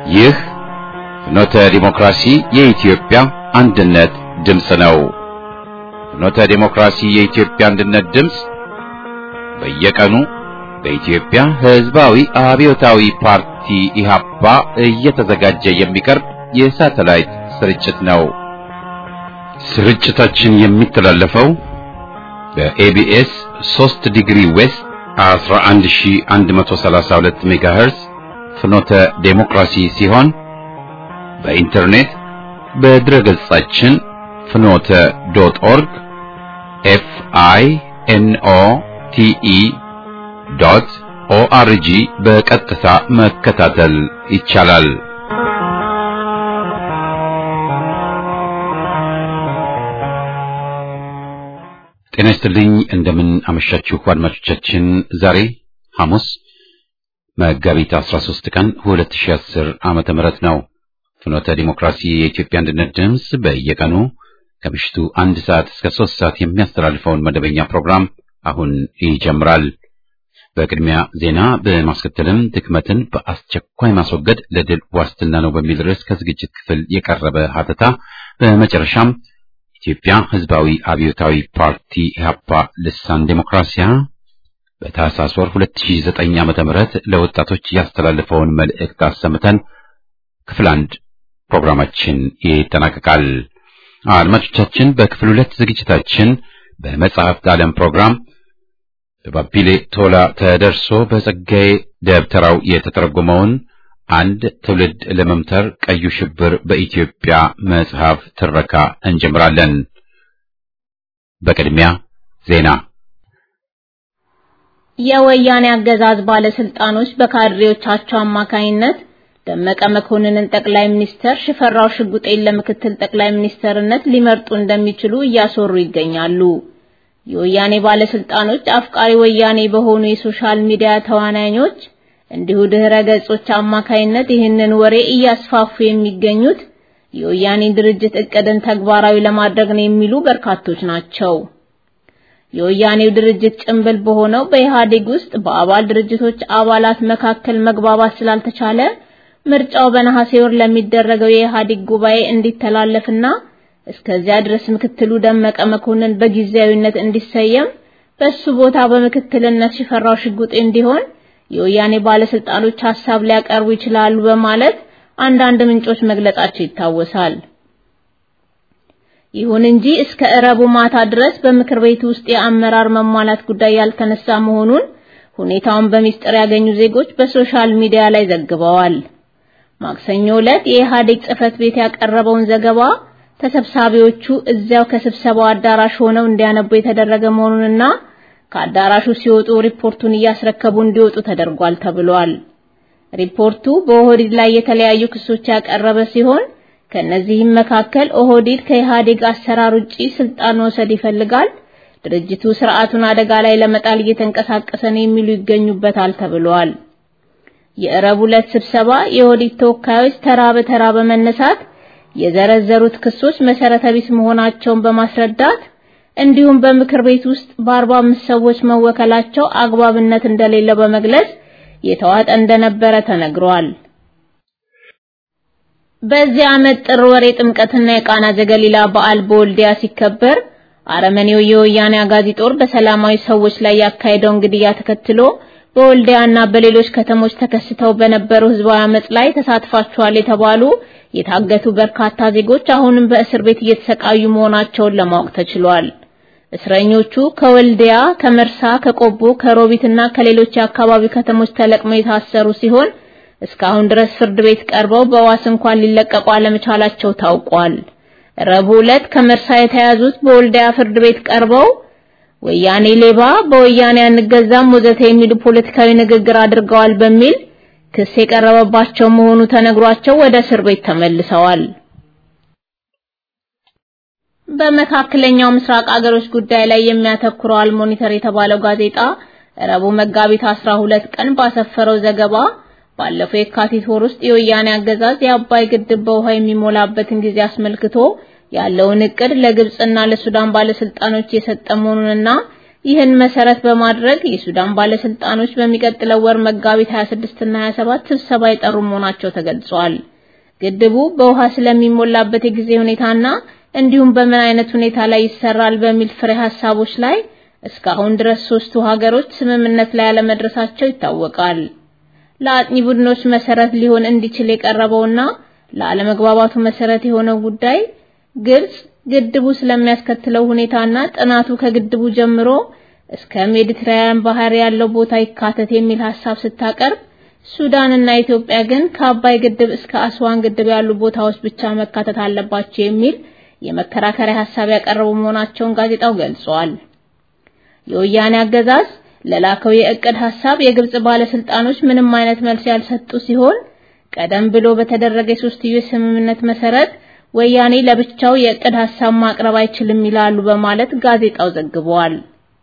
ይህ ፍኖተ ዲሞክራሲ የኢትዮጵያ አንድነት ድምፅ ነው። ፍኖተ ዲሞክራሲ የኢትዮጵያ አንድነት ድምፅ በየቀኑ በኢትዮጵያ ሕዝባዊ አብዮታዊ ፓርቲ ኢህአፓ እየተዘጋጀ የሚቀርብ የሳተላይት ስርጭት ነው። ስርጭታችን የሚተላለፈው በኤቢኤስ 3 ዲግሪ ዌስት 11132 ሜጋሄርዝ ፍኖተ ዲሞክራሲ ሲሆን በኢንተርኔት በድረገጻችን fnote.org FINOTE.ORG በቀጥታ መከታተል ይቻላል። ጤና ይስጥልኝ፣ እንደምን አመሻችሁ አድማጮቻችን። ዛሬ ሐሙስ መጋቢት 13 ቀን 2010 ዓመተ ምህረት ነው። ፍኖተ ዲሞክራሲ የኢትዮጵያ አንድነት ድምፅ በየቀኑ ከምሽቱ 1 ሰዓት እስከ 3 ሰዓት የሚያስተላልፈውን መደበኛ ፕሮግራም አሁን ይጀምራል። በቅድሚያ ዜና በማስከተልም ድክመትን በአስቸኳይ ማስወገድ ለድል ዋስትና ነው በሚል ርዕስ ከዝግጅት ክፍል የቀረበ ሀተታ፣ በመጨረሻም ኢትዮጵያ ሕዝባዊ አብዮታዊ ፓርቲ ኢህአፓ ልሳን ዴሞክራሲያ በታህሳስ ወር 2009 ዓ.ም ለወጣቶች ያስተላለፈውን መልእክት አሰምተን ክፍል 1 ፕሮግራማችን ይጠናቀቃል። አድማጮቻችን፣ በክፍል 2 ዝግጅታችን በመጽሐፍት ዓለም ፕሮግራም በባቢሌ ቶላ ተደርሶ በጸጋዬ ደብተራው የተተረጎመውን አንድ ትውልድ ለመምተር ቀዩ ሽብር በኢትዮጵያ መጽሐፍ ትረካ እንጀምራለን። በቅድሚያ ዜና። የወያኔ አገዛዝ ባለስልጣኖች በካድሬዎቻቸው አማካይነት ደመቀ መኮንንን ጠቅላይ ሚኒስተር፣ ሽፈራው ሽጉጤን ለምክትል ጠቅላይ ሚኒስተርነት ሊመርጡ እንደሚችሉ እያሰሩ ይገኛሉ። የወያኔ ባለስልጣኖች አፍቃሪ ወያኔ በሆኑ የሶሻል ሚዲያ ተዋናኞች እንዲሁ ድህረ ገጾች አማካይነት ይህንን ወሬ እያስፋፉ የሚገኙት የወያኔ ድርጅት እቅድን ተግባራዊ ለማድረግ ነው የሚሉ በርካቶች ናቸው። የወያኔው ድርጅት ጭምብል በሆነው በኢህአዴግ ውስጥ በአባል ድርጅቶች አባላት መካከል መግባባት ስላልተቻለ ምርጫው በነሐሴ ወር ለሚደረገው የኢህአዴግ ጉባኤ እንዲተላለፍና እስከዚያ ድረስ ምክትሉ ደመቀ መኮንን በጊዜያዊነት እንዲሰየም በሱ ቦታ በምክትልነት ሽፈራው ሽጉጤ እንዲሆን የወያኔ ባለስልጣኖች ሐሳብ ሊያቀርቡ ይችላሉ በማለት አንዳንድ ምንጮች መግለጻቸው ይታወሳል። ይሁን እንጂ እስከ እረቡ ማታ ድረስ በምክር ቤት ውስጥ የአመራር መሟላት ጉዳይ ያልተነሳ መሆኑን ሁኔታውን በሚስጥር ያገኙ ዜጎች በሶሻል ሚዲያ ላይ ዘግበዋል። ማክሰኞ ዕለት የኢህአዴግ ጽሕፈት ቤት ያቀረበውን ዘገባ ተሰብሳቢዎቹ እዚያው ከስብሰባው አዳራሽ ሆነው እንዲያነቡ የተደረገ መሆኑንና ከአዳራሹ ሲወጡ ሪፖርቱን እያስረከቡ እንዲወጡ ተደርጓል ተብሏል። ሪፖርቱ በኦህዴድ ላይ የተለያዩ ክሶች ያቀረበ ሲሆን ከነዚህም መካከል ኦህዴድ ከኢህአዴግ አሰራር ውጪ ስልጣን መውሰድ ይፈልጋል፣ ድርጅቱ ስርዓቱን አደጋ ላይ ለመጣል እየተንቀሳቀሰ ነው የሚሉ ይገኙበታል ተብሏል። የረቡዕ ዕለት ስብሰባ የኦህዴድ ተወካዮች ተራ በተራ በመነሳት የዘረዘሩት ክሶች መሰረተ ቢስ መሆናቸውን በማስረዳት እንዲሁም በምክር ቤት ውስጥ በ45 ሰዎች መወከላቸው አግባብነት እንደሌለው በመግለጽ የተዋጠ እንደነበረ ተነግሯል። በዚህ ዓመት ጥር ወር የጥምቀትና የቃና ዘገሊላ በዓል በወልዲያ ሲከበር አረመኔው የወያኔ አጋዚ ጦር በሰላማዊ ሰዎች ላይ ያካሄደውን ግድያ ተከትሎ በወልዲያና በሌሎች ከተሞች ተከስተው በነበሩ ህዝባዊ አመጽ ላይ ተሳትፋቸዋል የተባሉ የታገቱ በርካታ ዜጎች አሁንም በእስር ቤት እየተሰቃዩ መሆናቸውን ለማወቅ ተችሏል። እስረኞቹ ከወልዲያ፣ ከመርሳ፣ ከቆቦ፣ ከሮቢትና ከሌሎች የአካባቢ ከተሞች ተለቅመው የታሰሩ ሲሆን እስካሁን ድረስ ፍርድ ቤት ቀርበው በዋስ እንኳን ሊለቀቁ አለመቻላቸው ታውቋል። ረቡዕ ዕለት ከመርሳ የተያዙት በወልዲያ ፍርድ ቤት ቀርበው ወያኔ ሌባ፣ በወያኔ አንገዛም ወዘተ የሚሉ ፖለቲካዊ ንግግር አድርገዋል በሚል ክስ የቀረበባቸው መሆኑ ተነግሯቸው ወደ እስር ቤት ተመልሰዋል። በመካከለኛው ምስራቅ አገሮች ጉዳይ ላይ የሚያተኩረው አልሞኒተር የተባለው ጋዜጣ ረቡዕ መጋቢት 12 ቀን ባሰፈረው ዘገባ ባለፈው የካቲት ወር ውስጥ የወያኔ አገዛዝ የአባይ ግድብ በውሃ የሚሞላበትን ጊዜ አስመልክቶ ያለውን እቅድ ለግብጽና ለሱዳን ባለስልጣኖች የሰጠ መሆኑንና ይህን መሰረት በማድረግ የሱዳን ባለስልጣኖች በሚቀጥለው ወር መጋቢት 26 እና 27 ስብሰባ የጠሩ መሆናቸው ተገልጿል። ግድቡ በውሃ ስለሚሞላበት የጊዜ ሁኔታና እንዲሁም በምን አይነት ሁኔታ ላይ ይሰራል በሚል ፍሬ ሐሳቦች ላይ እስካሁን ድረስ ሶስቱ ሀገሮች ስምምነት ላይ ያለመድረሳቸው ይታወቃል። ለአጥኚ ቡድኖች መሰረት ሊሆን እንዲችል የቀረበውና ለዓለመግባባቱ መሰረት የሆነው ጉዳይ ግብጽ ግድቡ ስለሚያስከትለው ሁኔታና ጥናቱ ከግድቡ ጀምሮ እስከ ሜዲትራኒያን ባህር ያለው ቦታ ይካተት የሚል ሐሳብ ስታቀርብ፣ ሱዳንና ኢትዮጵያ ግን ከአባይ ግድብ እስከ አስዋን ግድብ ያሉ ቦታዎች ብቻ መካተት አለባቸው የሚል የመከራከሪያ ሐሳብ ያቀረቡ መሆናቸውን ጋዜጣው ገልጿል። የወያኔ አገዛዝ ለላከው የእቅድ ሐሳብ የግብጽ ባለስልጣኖች ምንም አይነት መልስ ያልሰጡ ሲሆን ቀደም ብሎ በተደረገ የሶስትዮሽ ስምምነት መሰረት ወያኔ ለብቻው የእቅድ ሐሳብ ማቅረብ አይችልም ይላሉ በማለት ጋዜጣው ዘግቧል።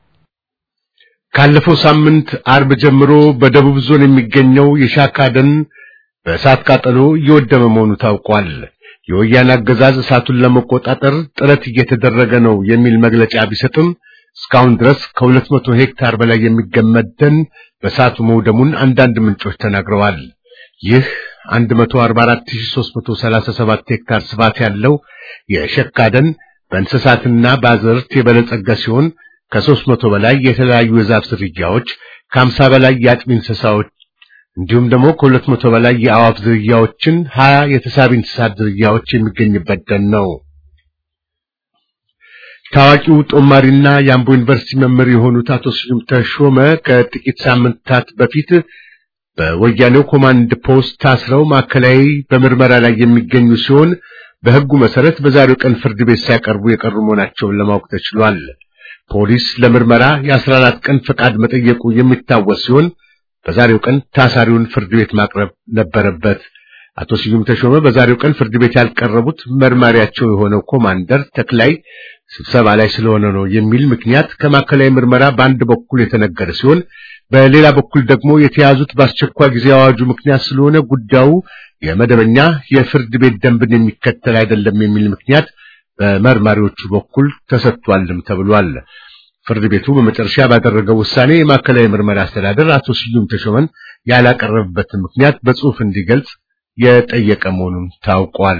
ካለፈው ሳምንት አርብ ጀምሮ በደቡብ ዞን የሚገኘው የሻካ ደን በእሳት ቃጠሎ እየወደመ መሆኑ ታውቋል። የወያኔ አገዛዝ እሳቱን ለመቆጣጠር ጥረት እየተደረገ ነው የሚል መግለጫ ቢሰጥም እስካሁን ድረስ ከ200 ሄክታር በላይ የሚገመት ደን በእሳቱ መውደሙን አንዳንድ ምንጮች ተናግረዋል። ይህ 144337 ሄክታር ስፋት ያለው የሸካ ደን በእንስሳትና በአዝርዕት የበለጸገ ሲሆን ከ300 በላይ የተለያዩ የዛፍ ዝርያዎች፣ ከ50 በላይ የአጥቢ እንስሳዎች እንዲሁም ደግሞ ከ200 በላይ የአዋፍ ዝርያዎችን 20 የተሳቢ እንስሳት ዝርያዎች የሚገኝበት ደን ነው። ታዋቂው ጦማሪና የአምቦ ዩኒቨርሲቲ መምህር የሆኑት አቶ ስዩም ተሾመ ከጥቂት ሳምንታት በፊት በወያኔው ኮማንድ ፖስት ታስረው ማዕከላዊ በምርመራ ላይ የሚገኙ ሲሆን በሕጉ መሰረት በዛሬው ቀን ፍርድ ቤት ሲያቀርቡ የቀሩ መሆናቸውን ለማወቅ ተችሏል። ፖሊስ ለምርመራ የ14 ቀን ፈቃድ መጠየቁ የሚታወስ ሲሆን በዛሬው ቀን ታሳሪውን ፍርድ ቤት ማቅረብ ነበረበት። አቶ ስዩም ተሾመ በዛሬው ቀን ፍርድ ቤት ያልቀረቡት መርማሪያቸው የሆነው ኮማንደር ተክላይ ስብሰባ ላይ ስለሆነ ነው የሚል ምክንያት ከማዕከላዊ ምርመራ በአንድ በኩል የተነገረ ሲሆን በሌላ በኩል ደግሞ የተያዙት በአስቸኳይ ጊዜ አዋጁ ምክንያት ስለሆነ ጉዳዩ የመደበኛ የፍርድ ቤት ደንብን የሚከተል አይደለም የሚል ምክንያት በመርማሪዎቹ በኩል ተሰጥቷልም ተብሏል። ፍርድ ቤቱ በመጨረሻ ባደረገው ውሳኔ የማዕከላዊ ምርመራ አስተዳደር አቶ ስዩም ተሾመን ያላቀረበበትን ምክንያት በጽሑፍ እንዲገልጽ የጠየቀ መሆኑን ታውቋል።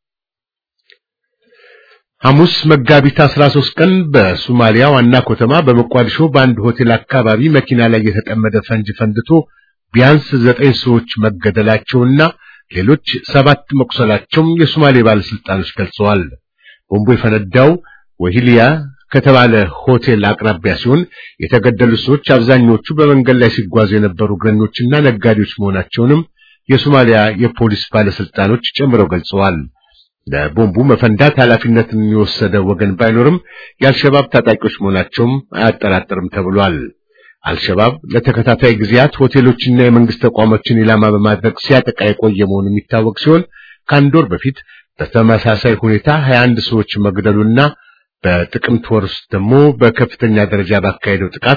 ሐሙስ መጋቢት 13 ቀን በሶማሊያ ዋና ከተማ በሞቃዲሾ በአንድ ሆቴል አካባቢ መኪና ላይ የተጠመደ ፈንጅ ፈንድቶ ቢያንስ 9 ሰዎች መገደላቸውና ሌሎች 7 መቁሰላቸውን የሶማሌ ባለስልጣኖች ገልጸዋል። ቦምቡ የፈነዳው ወሂሊያ ከተባለ ሆቴል አቅራቢያ ሲሆን የተገደሉ ሰዎች አብዛኞቹ በመንገድ ላይ ሲጓዙ የነበሩ እግረኞችና ነጋዴዎች መሆናቸውንም የሶማሊያ የፖሊስ ባለስልጣኖች ጨምረው ገልጸዋል። ለቦምቡ መፈንዳት ኃላፊነትን የወሰደ ወገን ባይኖርም የአልሸባብ ታጣቂዎች መሆናቸውም አያጠራጥርም ተብሏል። አልሸባብ ለተከታታይ ጊዜያት ሆቴሎችና የመንግስት ተቋሞችን ኢላማ በማድረግ ሲያጠቃ የቆየ መሆኑ የሚታወቅ ሲሆን ከአንድ ወር በፊት በተመሳሳይ ሁኔታ 21 ሰዎች መግደሉና በጥቅምት ወር ውስጥ ደግሞ በከፍተኛ ደረጃ ባካሄደው ጥቃት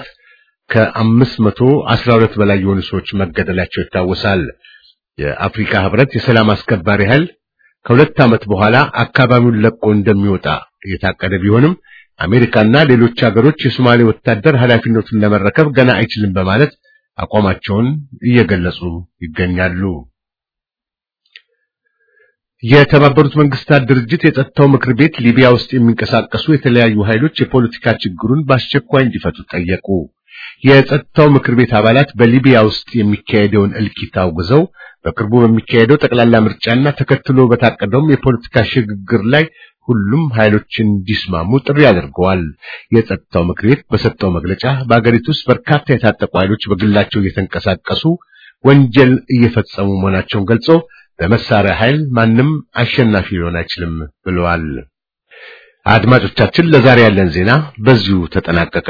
ከ512 በላይ የሆኑ ሰዎች መገደላቸው ይታወሳል። የአፍሪካ ህብረት የሰላም አስከባሪ ኃይል ከሁለት ዓመት በኋላ አካባቢውን ለቆ እንደሚወጣ የታቀደ ቢሆንም አሜሪካና ሌሎች ሀገሮች የሶማሌ ወታደር ኃላፊነቱን ለመረከብ ገና አይችልም በማለት አቋማቸውን እየገለጹ ይገኛሉ። የተባበሩት መንግስታት ድርጅት የጸጥታው ምክር ቤት ሊቢያ ውስጥ የሚንቀሳቀሱ የተለያዩ ኃይሎች የፖለቲካ ችግሩን በአስቸኳይ እንዲፈቱ ጠየቁ። የጸጥታው ምክር ቤት አባላት በሊቢያ ውስጥ የሚካሄደውን እልቂት አውግዘው በቅርቡ በሚካሄደው ጠቅላላ ምርጫና ተከትሎ በታቀደውም የፖለቲካ ሽግግር ላይ ሁሉም ኃይሎች እንዲስማሙ ጥሪ አድርገዋል። የጸጥታው ምክር ቤት በሰጠው መግለጫ በአገሪቱ ውስጥ በርካታ የታጠቁ ኃይሎች በግላቸው እየተንቀሳቀሱ ወንጀል እየፈጸሙ መሆናቸውን ገልጾ በመሳሪያ ኃይል ማንም አሸናፊ ሊሆን አይችልም ብለዋል። አድማጮቻችን፣ ለዛሬ ያለን ዜና በዚሁ ተጠናቀቀ።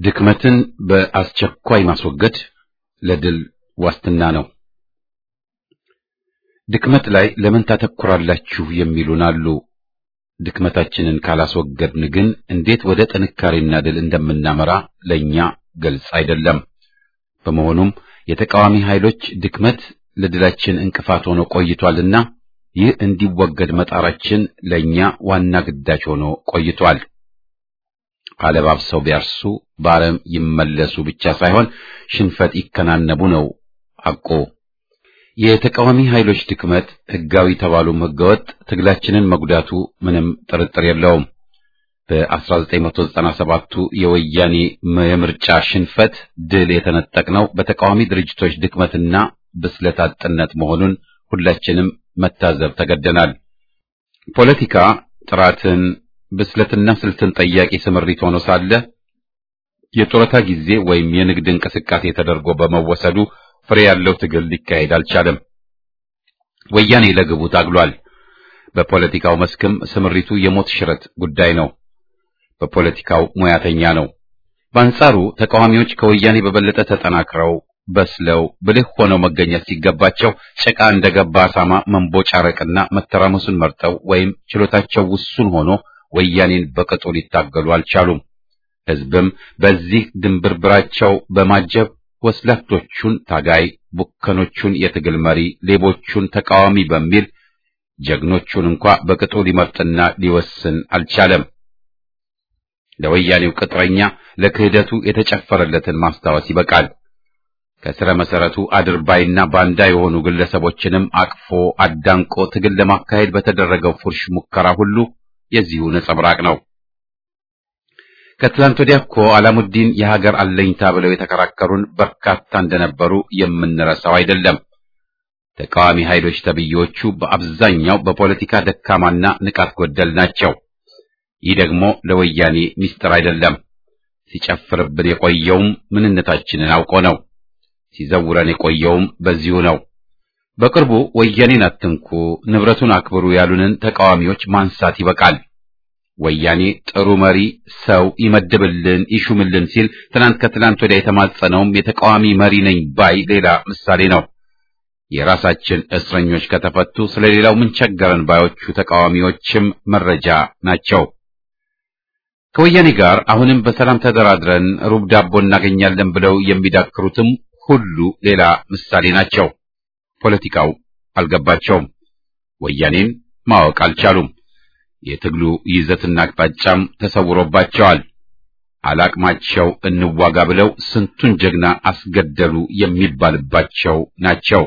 ድክመትን በአስቸኳይ ማስወገድ ለድል ዋስትና ነው። ድክመት ላይ ለምን ታተኩራላችሁ የሚሉን አሉ። ድክመታችንን ካላስወገድን ግን እንዴት ወደ ጥንካሬና ድል እንደምናመራ ለኛ ግልጽ አይደለም። በመሆኑም የተቃዋሚ ኃይሎች ድክመት ለድላችን እንቅፋት ሆኖ ቆይቷልና ይህ እንዲወገድ መጣራችን ለኛ ዋና ግዳጅ ሆኖ ቆይቷል። አለባብሰው ቢያርሱ በአረም ይመለሱ ብቻ ሳይሆን ሽንፈት ይከናነቡ ነው ሐቁ። የተቃዋሚ ኃይሎች ድክመት ሕጋዊ ተባሉም ሕገወጥ ትግላችንን መጉዳቱ ምንም ጥርጥር የለውም። በ1997ቱ የወያኔ የምርጫ ሽንፈት ድል የተነጠቅነው በተቃዋሚ ድርጅቶች ድክመትና ብስለት አጥነት መሆኑን ሁላችንም መታዘብ ተገደናል። ፖለቲካ ጥራትን ብስለትና ስልትን ጠያቂ ስምሪት ሆኖ ሳለ የጡረታ ጊዜ ወይም የንግድ እንቅስቃሴ ተደርጎ በመወሰዱ ፍሬ ያለው ትግል ሊካሄድ አልቻለም። ወያኔ ለግቡ ታግሏል። በፖለቲካው መስክም ስምሪቱ የሞት ሽረት ጉዳይ ነው። በፖለቲካው ሙያተኛ ነው። በአንጻሩ ተቃዋሚዎች ከወያኔ በበለጠ ተጠናክረው በስለው ብልህ ሆነው መገኘት ሲገባቸው ጭቃ እንደገባ አሳማ መንቦጫረቅና መተራመሱን መርጠው ወይም ችሎታቸው ውሱን ሆኖ ወያኔን በቅጡ ሊታገሉ አልቻሉም። ሕዝብም በዚህ ድንብርብራቸው በማጀብ ወስላቶቹን ታጋይ፣ ቡከኖቹን የትግል መሪ፣ ሌቦቹን ተቃዋሚ በሚል ጀግኖቹን እንኳ በቅጡ ሊመርጥና ሊወስን አልቻለም። ለወያኔው ቅጥረኛ ለክህደቱ የተጨፈረለትን ማስታወስ ይበቃል። ከስረ መሰረቱ አድርባይና ባንዳ የሆኑ ግለሰቦችንም አቅፎ አዳንቆ ትግል ለማካሄድ በተደረገው ፉርሽ ሙከራ ሁሉ የዚሁ ነጸብራቅ ነው። ከትላንት ወዲያ እኮ አላሙዲን የሀገር አለኝታ ብለው የተከራከሩን በርካታ እንደነበሩ የምንረሳው አይደለም። ተቃዋሚ ኃይሎች ተብዬዎቹ በአብዛኛው በፖለቲካ ደካማና ንቃት ጎደል ናቸው። ይህ ደግሞ ለወያኔ ሚስጥር አይደለም። ሲጨፍርብን የቆየውም ምንነታችንን አውቆ ነው። ሲዘውረን የቆየውም በዚሁ ነው። በቅርቡ ወያኔን አትንኩ፣ ንብረቱን አክብሩ ያሉንን ተቃዋሚዎች ማንሳት ይበቃል። ወያኔ ጥሩ መሪ ሰው ይመድብልን ይሹምልን ሲል ትናንት ከትናንት ወዲያ የተማጸነውም የተቃዋሚ መሪ ነኝ ባይ ሌላ ምሳሌ ነው። የራሳችን እስረኞች ከተፈቱ ስለሌላው ምን ቸገረን ባዮቹ ተቃዋሚዎችም መረጃ ናቸው። ከወያኔ ጋር አሁንም በሰላም ተደራድረን ሩብ ዳቦ እናገኛለን ብለው የሚዳክሩትም ሁሉ ሌላ ምሳሌ ናቸው። ፖለቲካው አልገባቸውም። ወያኔን ማወቅ አልቻሉም። የትግሉ ይዘትና አቅጣጫም ተሰውሮባቸዋል። አላቅማቸው እንዋጋ ብለው ስንቱን ጀግና አስገደሉ የሚባልባቸው ናቸው።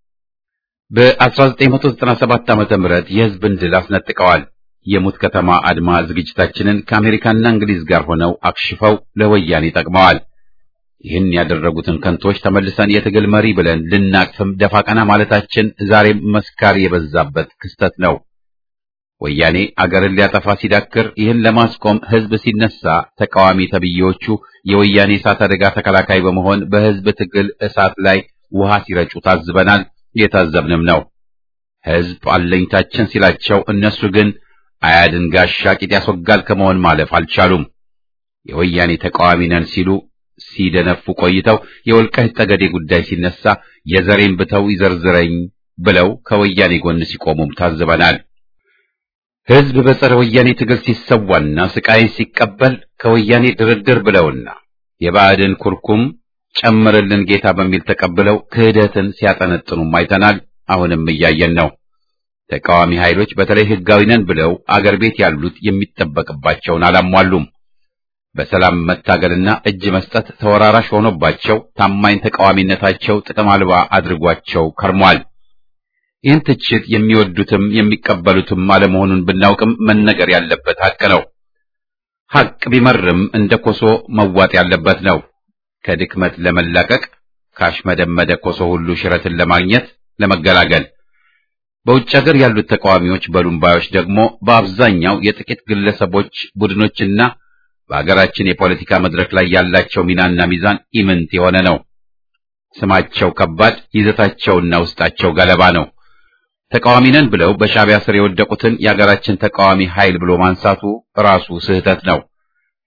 በ1997 ዓመተ ምህረት የሕዝብን ድል አስነጥቀዋል። የሙት ከተማ አድማ ዝግጅታችንን ከአሜሪካና እንግሊዝ ጋር ሆነው አክሽፈው ለወያኔ ጠቅመዋል። ይህን ያደረጉትን ከንቶች ተመልሰን የትግል መሪ ብለን ልናቅፍም ደፋ ቀና ማለታችን ዛሬም መስካሪ የበዛበት ክስተት ነው። ወያኔ አገርን ሊያጠፋ ሲዳክር ይህን ለማስቆም ሕዝብ ሲነሳ ተቃዋሚ ተብዬዎቹ የወያኔ እሳት አደጋ ተከላካይ በመሆን በሕዝብ ትግል እሳት ላይ ውሃ ሲረጩ ታዝበናል። የታዘብንም ነው። ሕዝብ አለኝታችን ሲላቸው እነሱ ግን አያድን ጋሻ ቂጥ ያስወጋል ከመሆን ማለፍ አልቻሉም። የወያኔ ተቃዋሚ ነን ሲሉ ሲደነፉ ቆይተው የወልቃይት ጠገዴ ጉዳይ ሲነሳ የዘሬን ብተው ይዘርዝረኝ ብለው ከወያኔ ጎን ሲቆሙም ታዝበናል። ሕዝብ በጸረ ወያኔ ትግል ሲሰዋና ስቃይን ሲቀበል ከወያኔ ድርድር ብለውና የባዕድን ኩርኩም ጨምርልን ጌታ በሚል ተቀብለው ክህደትን ሲያጠነጥኑም አይተናል። አሁንም እያየን ነው። ተቃዋሚ ኃይሎች በተለይ ሕጋዊ ነን ብለው አገር ቤት ያሉት የሚጠበቅባቸውን አላሟሉም። በሰላም መታገልና እጅ መስጠት ተወራራሽ ሆኖባቸው ታማኝ ተቃዋሚነታቸው ጥቅም አልባ አድርጓቸው ከርሟል። ይህን ትችት የሚወዱትም የሚቀበሉትም አለመሆኑን ብናውቅም መነገር ያለበት ሐቅ ነው። ሐቅ ቢመርም እንደ ኮሶ መዋጥ ያለበት ነው። ከድክመት ለመላቀቅ ካሽመደመደ ኮሶ ሁሉ ሽረትን ለማግኘት ለመገላገል። በውጭ ሀገር ያሉት ተቃዋሚዎች በሉምባዮች ደግሞ በአብዛኛው የጥቂት ግለሰቦች ቡድኖችና በአገራችን የፖለቲካ መድረክ ላይ ያላቸው ሚናና ሚዛን ኢምንት የሆነ ነው። ስማቸው ከባድ፣ ይዘታቸውና ውስጣቸው ገለባ ነው። ተቃዋሚ ነን ብለው በሻዕቢያ ስር የወደቁትን የአገራችን ተቃዋሚ ኃይል ብሎ ማንሳቱ ራሱ ስህተት ነው።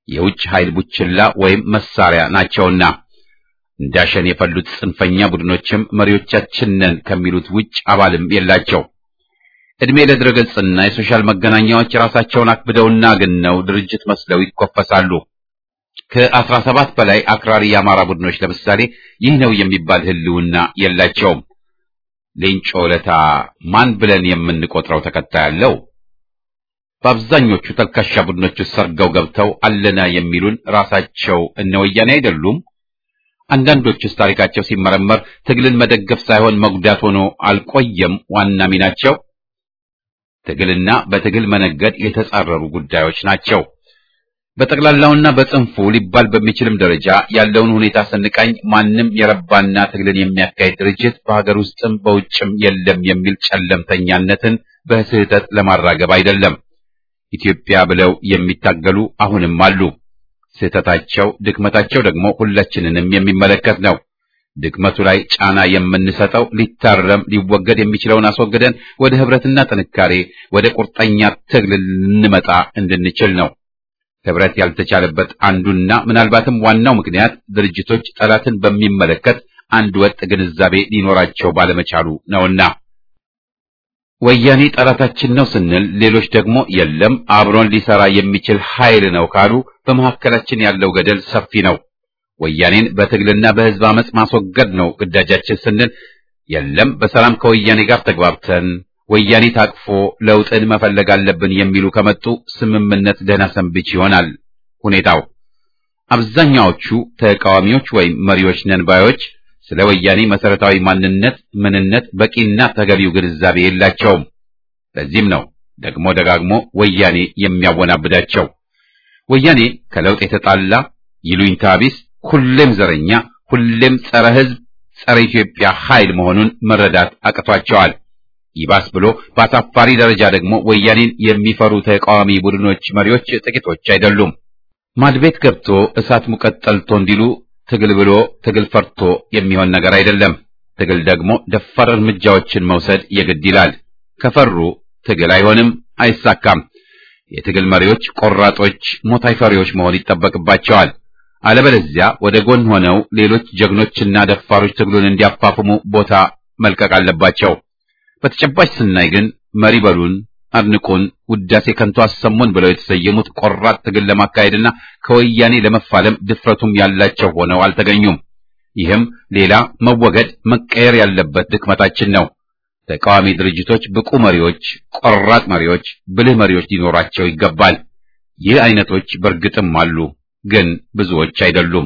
የውጭ ኃይል ቡችላ ወይም መሳሪያ ናቸውና እንዳሸን የፈሉት ጽንፈኛ ቡድኖችም መሪዎቻችን ነን ከሚሉት ውጭ አባልም የላቸው። እድሜ ለድረገጽና የሶሻል መገናኛዎች ራሳቸውን አክብደውና ግነው ድርጅት መስለው ይኮፈሳሉ። ከ17 በላይ አክራሪ የአማራ ቡድኖች ለምሳሌ ይህ ነው የሚባል ህልውና የላቸውም። ሌንጮ ለታ ማን ብለን የምንቆጥረው ተከታይ አለው? በአብዛኞቹ ተልካሻ ቡድኖች ሰርገው ገብተው አለና የሚሉን ራሳቸው እነ ወያኔ አይደሉም? አንዳንዶቹስ ታሪካቸው ሲመረመር ትግልን መደገፍ ሳይሆን መጉዳት ሆኖ አልቆየም ዋና ሚናቸው? ትግልና በትግል መነገድ የተጻረሩ ጉዳዮች ናቸው። በጠቅላላውና በጽንፉ ሊባል በሚችልም ደረጃ ያለውን ሁኔታ ስንቃኝ ማንም የረባና ትግልን የሚያካሂድ ድርጅት በሀገር ውስጥም በውጭም የለም የሚል ጨለምተኛነትን በስህተት ለማራገብ አይደለም። ኢትዮጵያ ብለው የሚታገሉ አሁንም አሉ። ስህተታቸው፣ ድክመታቸው ደግሞ ሁላችንንም የሚመለከት ነው። ድክመቱ ላይ ጫና የምንሰጠው ሊታረም ሊወገድ የሚችለውን አስወግደን ወደ ህብረትና ጥንካሬ ወደ ቁርጠኛ ትግል ልንመጣ እንድንችል ነው። ህብረት ያልተቻለበት አንዱና ምናልባትም ዋናው ምክንያት ድርጅቶች ጠላትን በሚመለከት አንድ ወጥ ግንዛቤ ሊኖራቸው ባለመቻሉ ነውና ወያኔ ጠላታችን ነው ስንል ሌሎች ደግሞ የለም አብሮን ሊሰራ የሚችል ኃይል ነው ካሉ በመካከላችን ያለው ገደል ሰፊ ነው። ወያኔን በትግልና በህዝብ አመጽ ማስወገድ ነው ግዳጃችን ስንል የለም በሰላም ከወያኔ ጋር ተግባብተን ወያኔ ታቅፎ ለውጥን መፈለግ አለብን የሚሉ ከመጡ ስምምነት ደህና ሰንብች ይሆናል ሁኔታው። አብዛኛዎቹ ተቃዋሚዎች ወይም መሪዎች ነን ባዮች ስለ ወያኔ መሰረታዊ ማንነት ምንነት በቂና ተገቢው ግንዛቤ የላቸውም። ለዚህም ነው ደግሞ ደጋግሞ ወያኔ የሚያወናብዳቸው። ወያኔ ከለውጥ የተጣላ ይሉኝታ ቢስ፣ ሁሌም ዘረኛ፣ ሁሌም ጸረ ህዝብ፣ ጸረ ኢትዮጵያ ኃይል መሆኑን መረዳት አቅቷቸዋል። ይባስ ብሎ በአሳፋሪ ደረጃ ደግሞ ወያኔን የሚፈሩ ተቃዋሚ ቡድኖች መሪዎች ጥቂቶች አይደሉም። ማድቤት ገብቶ እሳት ሙቀት ጠልቶ እንዲሉ ትግል ብሎ ትግል ፈርቶ የሚሆን ነገር አይደለም። ትግል ደግሞ ደፋር እርምጃዎችን መውሰድ የግድ ይላል። ከፈሩ ትግል አይሆንም፣ አይሳካም። የትግል መሪዎች ቆራጦች፣ ሞት አይፈሪዎች መሆን ይጠበቅባቸዋል። አለበለዚያ ወደ ጎን ሆነው ሌሎች ጀግኖችና ደፋሮች ትግሉን እንዲያፋፍሙ ቦታ መልቀቅ አለባቸው። በተጨባጭ ስናይ ግን መሪ በሉን፣ አድንቁን፣ ውዳሴ ከንቱ አሰሙን ብለው የተሰየሙት ቆራጥ ትግል ለማካሄድና ከወያኔ ለመፋለም ድፍረቱም ያላቸው ሆነው አልተገኙም። ይህም ሌላ መወገድ መቀየር ያለበት ድክመታችን ነው። ተቃዋሚ ድርጅቶች ብቁ መሪዎች፣ ቆራጥ መሪዎች፣ ብልህ መሪዎች ሊኖራቸው ይገባል። ይህ አይነቶች በእርግጥም አሉ፣ ግን ብዙዎች አይደሉም።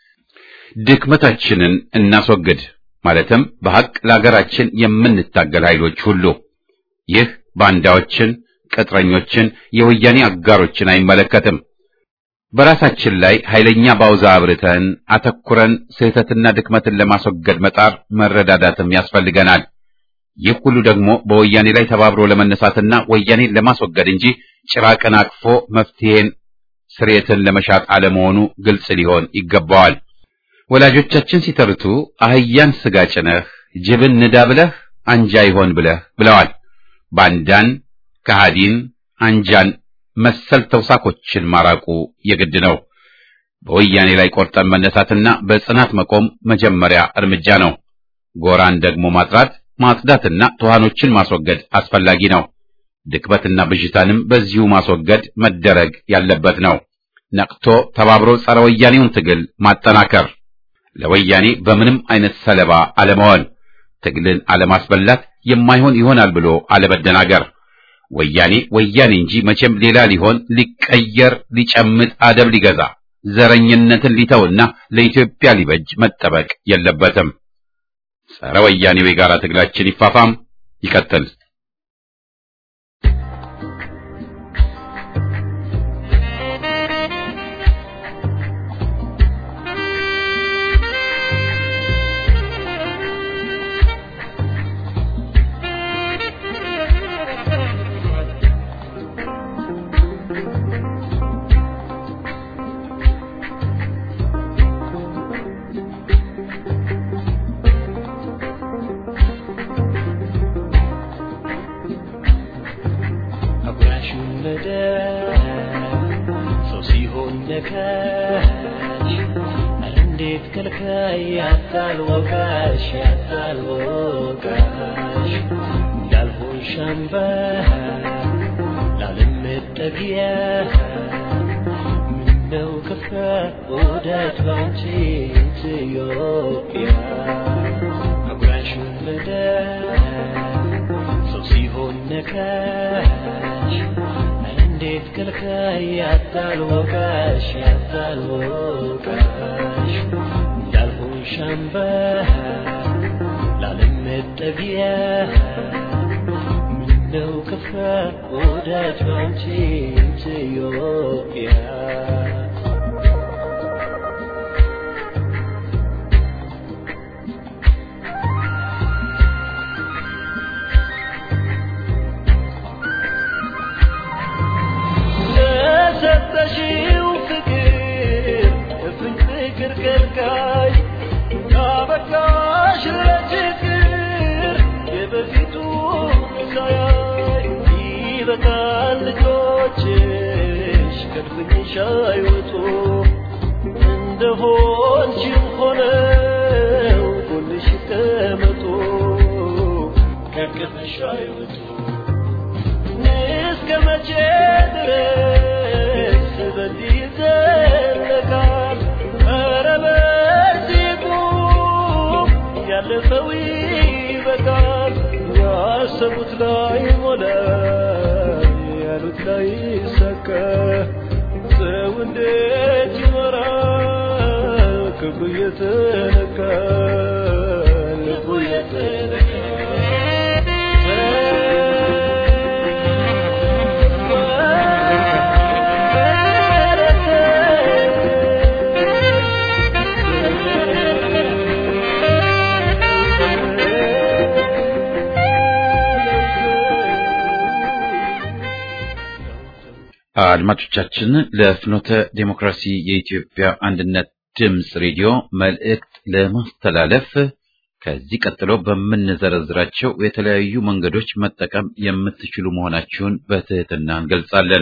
ድክመታችንን እናስወግድ ማለትም በሐቅ ለሀገራችን የምንታገል ኃይሎች ሁሉ። ይህ ባንዳዎችን፣ ቅጥረኞችን፣ የወያኔ አጋሮችን አይመለከትም። በራሳችን ላይ ኃይለኛ ባውዛ አብርተን አተኩረን ስህተትና ድክመትን ለማስወገድ መጣር መረዳዳትም ያስፈልገናል። ይህ ሁሉ ደግሞ በወያኔ ላይ ተባብሮ ለመነሳትና ወያኔን ለማስወገድ እንጂ ጭራቅን አቅፎ መፍትሄን ስርየትን ለመሻት አለመሆኑ ግልጽ ሊሆን ይገባዋል። ወላጆቻችን ሲተርቱ አህያን ስጋ ጭነህ ጅብን ንዳ ብለህ አንጃ ይሆን ብለህ ብለዋል። ባንዳን፣ ከሃዲን፣ አንጃን መሰል ተውሳኮችን ማራቁ የግድ ነው። በወያኔ ላይ ቆርጠን መነሳትና በጽናት መቆም መጀመሪያ እርምጃ ነው። ጎራን ደግሞ ማጥራት፣ ማጽዳትና ተዋኖችን ማስወገድ አስፈላጊ ነው። ድክመትና ብዥታንም በዚሁ ማስወገድ መደረግ ያለበት ነው። ነቅቶ ተባብሮ ጸረ ወያኔውን ትግል ማጠናከር፣ ለወያኔ በምንም አይነት ሰለባ አለመሆን፣ ትግልን አለማስበላት፣ የማይሆን ይሆናል ብሎ አለመደናገር። ወያኔ ወያኔ እንጂ መቼም ሌላ ሊሆን ሊቀየር ሊጨምጥ አደብ ሊገዛ ዘረኝነትን ሊተውና ለኢትዮጵያ ሊበጅ መጠበቅ የለበትም። ጸረ ወያኔው የጋራ ትግላችን ይፋፋም ይቀጥል። ነካሽ እንዴት ከልካይ ያታልወቃሽ እንዳልሆን ሻምባ ላለመጠጊያ ምነው ከፋ ወዳጅ ባንቺ ኢትዮጵያ አጉራሽ ወለደ ሰው ሲሆን ነካሽ እንዴት ከልካይ ያታልወቃሽ እንዳልሆን ሻምባ ላለመጠጊያ ምነው ከፋ ወዳጅ ባንቺ ኢትዮጵያ ሰጠሽው ፍቅር ከልካይ አበቃሽ ለችግር የበፊቱ ሳያይ ይበቃል ልጆችሽ ከድፍንሽ አይወጡ እንደሆንሽም ሆነው ጎንሽ ተመጡ ከቅፍሽ አይወጡ እስከ መቼ ድረስ በዚህ ይዘለቃል ኧረ በዚህ ቁም ያለፈው ይበቃል ያሰቡት ላይ ሞላ ያሉት ላይ ሰካ ሰው እንዴት ይኖራል ክብሩ የተነካ ልቡ የተነካ አድማጮቻችን ለፍኖተ ዲሞክራሲ የኢትዮጵያ አንድነት ድምጽ ሬዲዮ መልእክት ለማስተላለፍ ከዚህ ቀጥሎ በምንዘረዝራቸው የተለያዩ መንገዶች መጠቀም የምትችሉ መሆናችሁን በትህትና እንገልጻለን።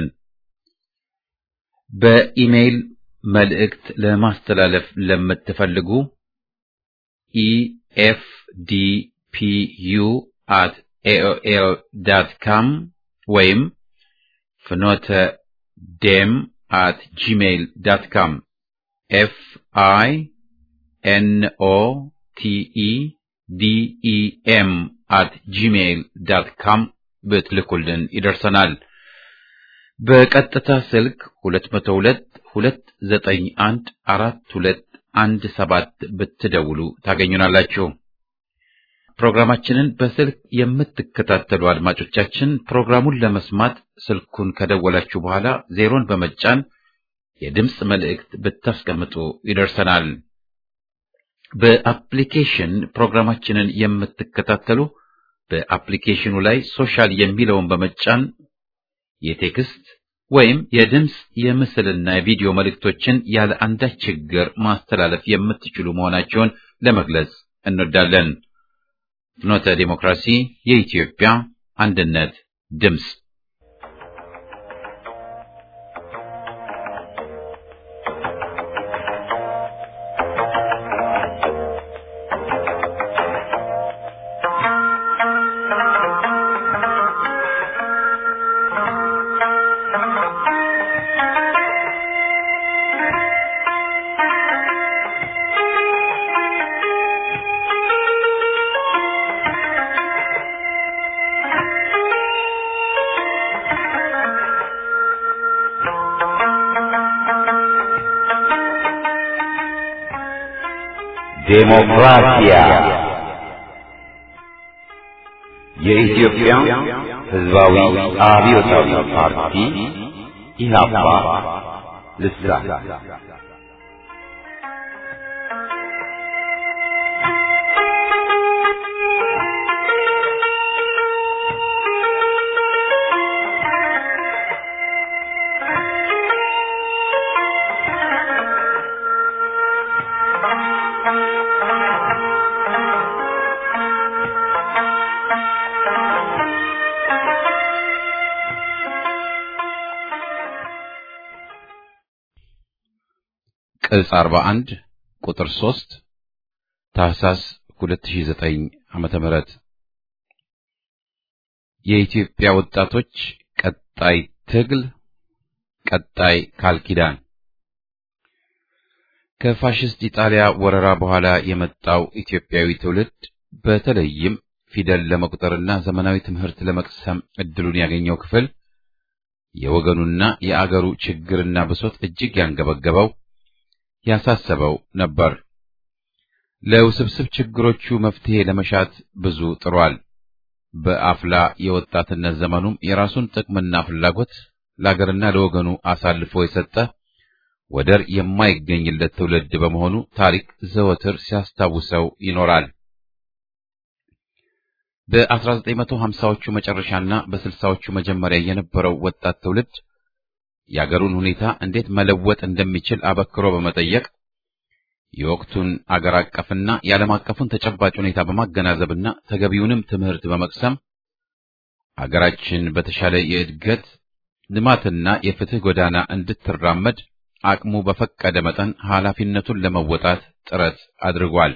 በኢሜይል መልእክት ለማስተላለፍ ለምትፈልጉ efdpu@aol.com ወይም fnote-dem@gmail.com finote-dem@gmail.com ብትልኩልን ይደርሰናል። በቀጥታ ስልክ 222-291-4217 ብትደውሉ ታገኙናላችሁ። ፕሮግራማችንን በስልክ የምትከታተሉ አድማጮቻችን ፕሮግራሙን ለመስማት ስልኩን ከደወላችሁ በኋላ 0ን በመጫን የድምጽ መልእክት ብታስቀምጡ ይደርሰናል። በአፕሊኬሽን ፕሮግራማችንን የምትከታተሉ በአፕሊኬሽኑ ላይ ሶሻል የሚለውን በመጫን የቴክስት ወይም የድምጽ የምስልና የቪዲዮ መልእክቶችን ያለ አንዳች ችግር ማስተላለፍ የምትችሉ መሆናቸውን ለመግለጽ እንወዳለን። ፍኖተ ዲሞክራሲ የኢትዮጵያ አንድነት ድምጽ ዴሞክራሲያ የኢትዮጵያ ሕዝባዊ አብዮታዊ ፓርቲ ኢህአፓ ልሳን ቅጽ 41 ቁጥር 3 ታህሳስ 2009 ዓመተ ምህረት የኢትዮጵያ ወጣቶች ቀጣይ ትግል ቀጣይ ቃል ኪዳን። ከፋሽስት ኢጣሊያ ወረራ በኋላ የመጣው ኢትዮጵያዊ ትውልድ በተለይም ፊደል ለመቁጠርና ዘመናዊ ትምህርት ለመቅሰም እድሉን ያገኘው ክፍል የወገኑና የአገሩ ችግርና ብሶት እጅግ ያንገበገበው ያሳሰበው ነበር። ለውስብስብ ችግሮቹ መፍትሄ ለመሻት ብዙ ጥሯል። በአፍላ የወጣትነት ዘመኑም የራሱን ጥቅምና ፍላጎት ለአገርና ለወገኑ አሳልፎ የሰጠ ወደር የማይገኝለት ትውልድ በመሆኑ ታሪክ ዘወትር ሲያስታውሰው ይኖራል። በ1950ዎቹ መጨረሻና በ60ዎቹ መጀመሪያ የነበረው ወጣት ትውልድ የአገሩን ሁኔታ እንዴት መለወጥ እንደሚችል አበክሮ በመጠየቅ የወቅቱን አገር አቀፍና የዓለም አቀፉን ተጨባጭ ሁኔታ በማገናዘብና ተገቢውንም ትምህርት በመቅሰም አገራችን በተሻለ የእድገት ልማትና የፍትህ ጎዳና እንድትራመድ አቅሙ በፈቀደ መጠን ኃላፊነቱን ለመወጣት ጥረት አድርጓል።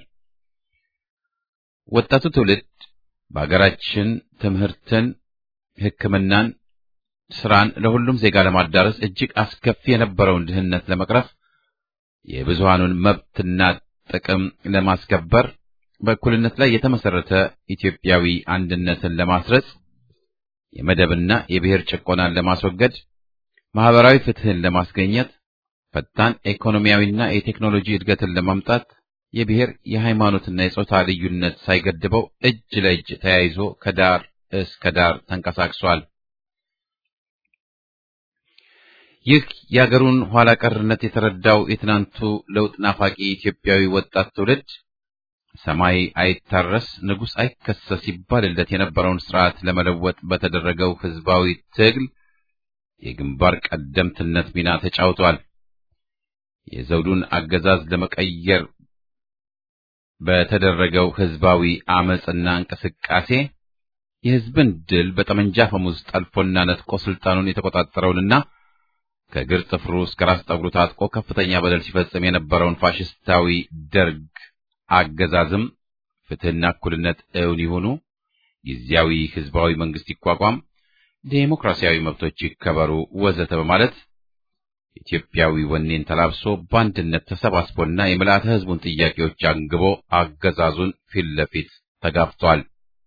ወጣቱ ትውልድ በአገራችን ትምህርትን፣ ሕክምናን፣ ስራን ለሁሉም ዜጋ ለማዳረስ እጅግ አስከፊ የነበረውን ድህነት ለመቅረፍ የብዙሃኑን መብትና ጥቅም ለማስከበር በእኩልነት ላይ የተመሰረተ ኢትዮጵያዊ አንድነትን ለማስረጽ የመደብና የብሔር ጭቆናን ለማስወገድ ማህበራዊ ፍትህን ለማስገኘት ፈጣን ኢኮኖሚያዊና የቴክኖሎጂ እድገትን ለማምጣት የብሔር የሃይማኖትና የጾታ ልዩነት ሳይገድበው እጅ ለእጅ ተያይዞ ከዳር እስከ ዳር ተንቀሳቅሷል። ይህ የአገሩን ኋላ ቀርነት የተረዳው የትናንቱ ለውጥ ናፋቂ ኢትዮጵያዊ ወጣት ትውልድ ሰማይ አይታረስ ንጉሥ አይከሰስ ይባልለት የነበረውን ስርዓት ለመለወጥ በተደረገው ህዝባዊ ትግል የግንባር ቀደምትነት ሚና ተጫውቷል። የዘውዱን አገዛዝ ለመቀየር በተደረገው ህዝባዊ አመጽና እንቅስቃሴ የህዝብን ድል በጠመንጃ ፈሙዝ ጠልፎና ነጥቆ ስልጣኑን የተቆጣጠረውንና ከግር ጥፍሩ እስከ ራስ ጠጉሩ ታጥቆ ከፍተኛ በደል ሲፈጽም የነበረውን ፋሽስታዊ ደርግ አገዛዝም ፍትህና እኩልነት እውን ይሁኑ፣ ጊዜያዊ ህዝባዊ መንግስት ይቋቋም፣ ዴሞክራሲያዊ መብቶች ይከበሩ ወዘተ በማለት ኢትዮጵያዊ ወኔን ተላብሶ በአንድነት ተሰባስቦና የምልአተ ህዝቡን ጥያቄዎች አንግቦ አገዛዙን ፊት ለፊት ተጋፍቷል።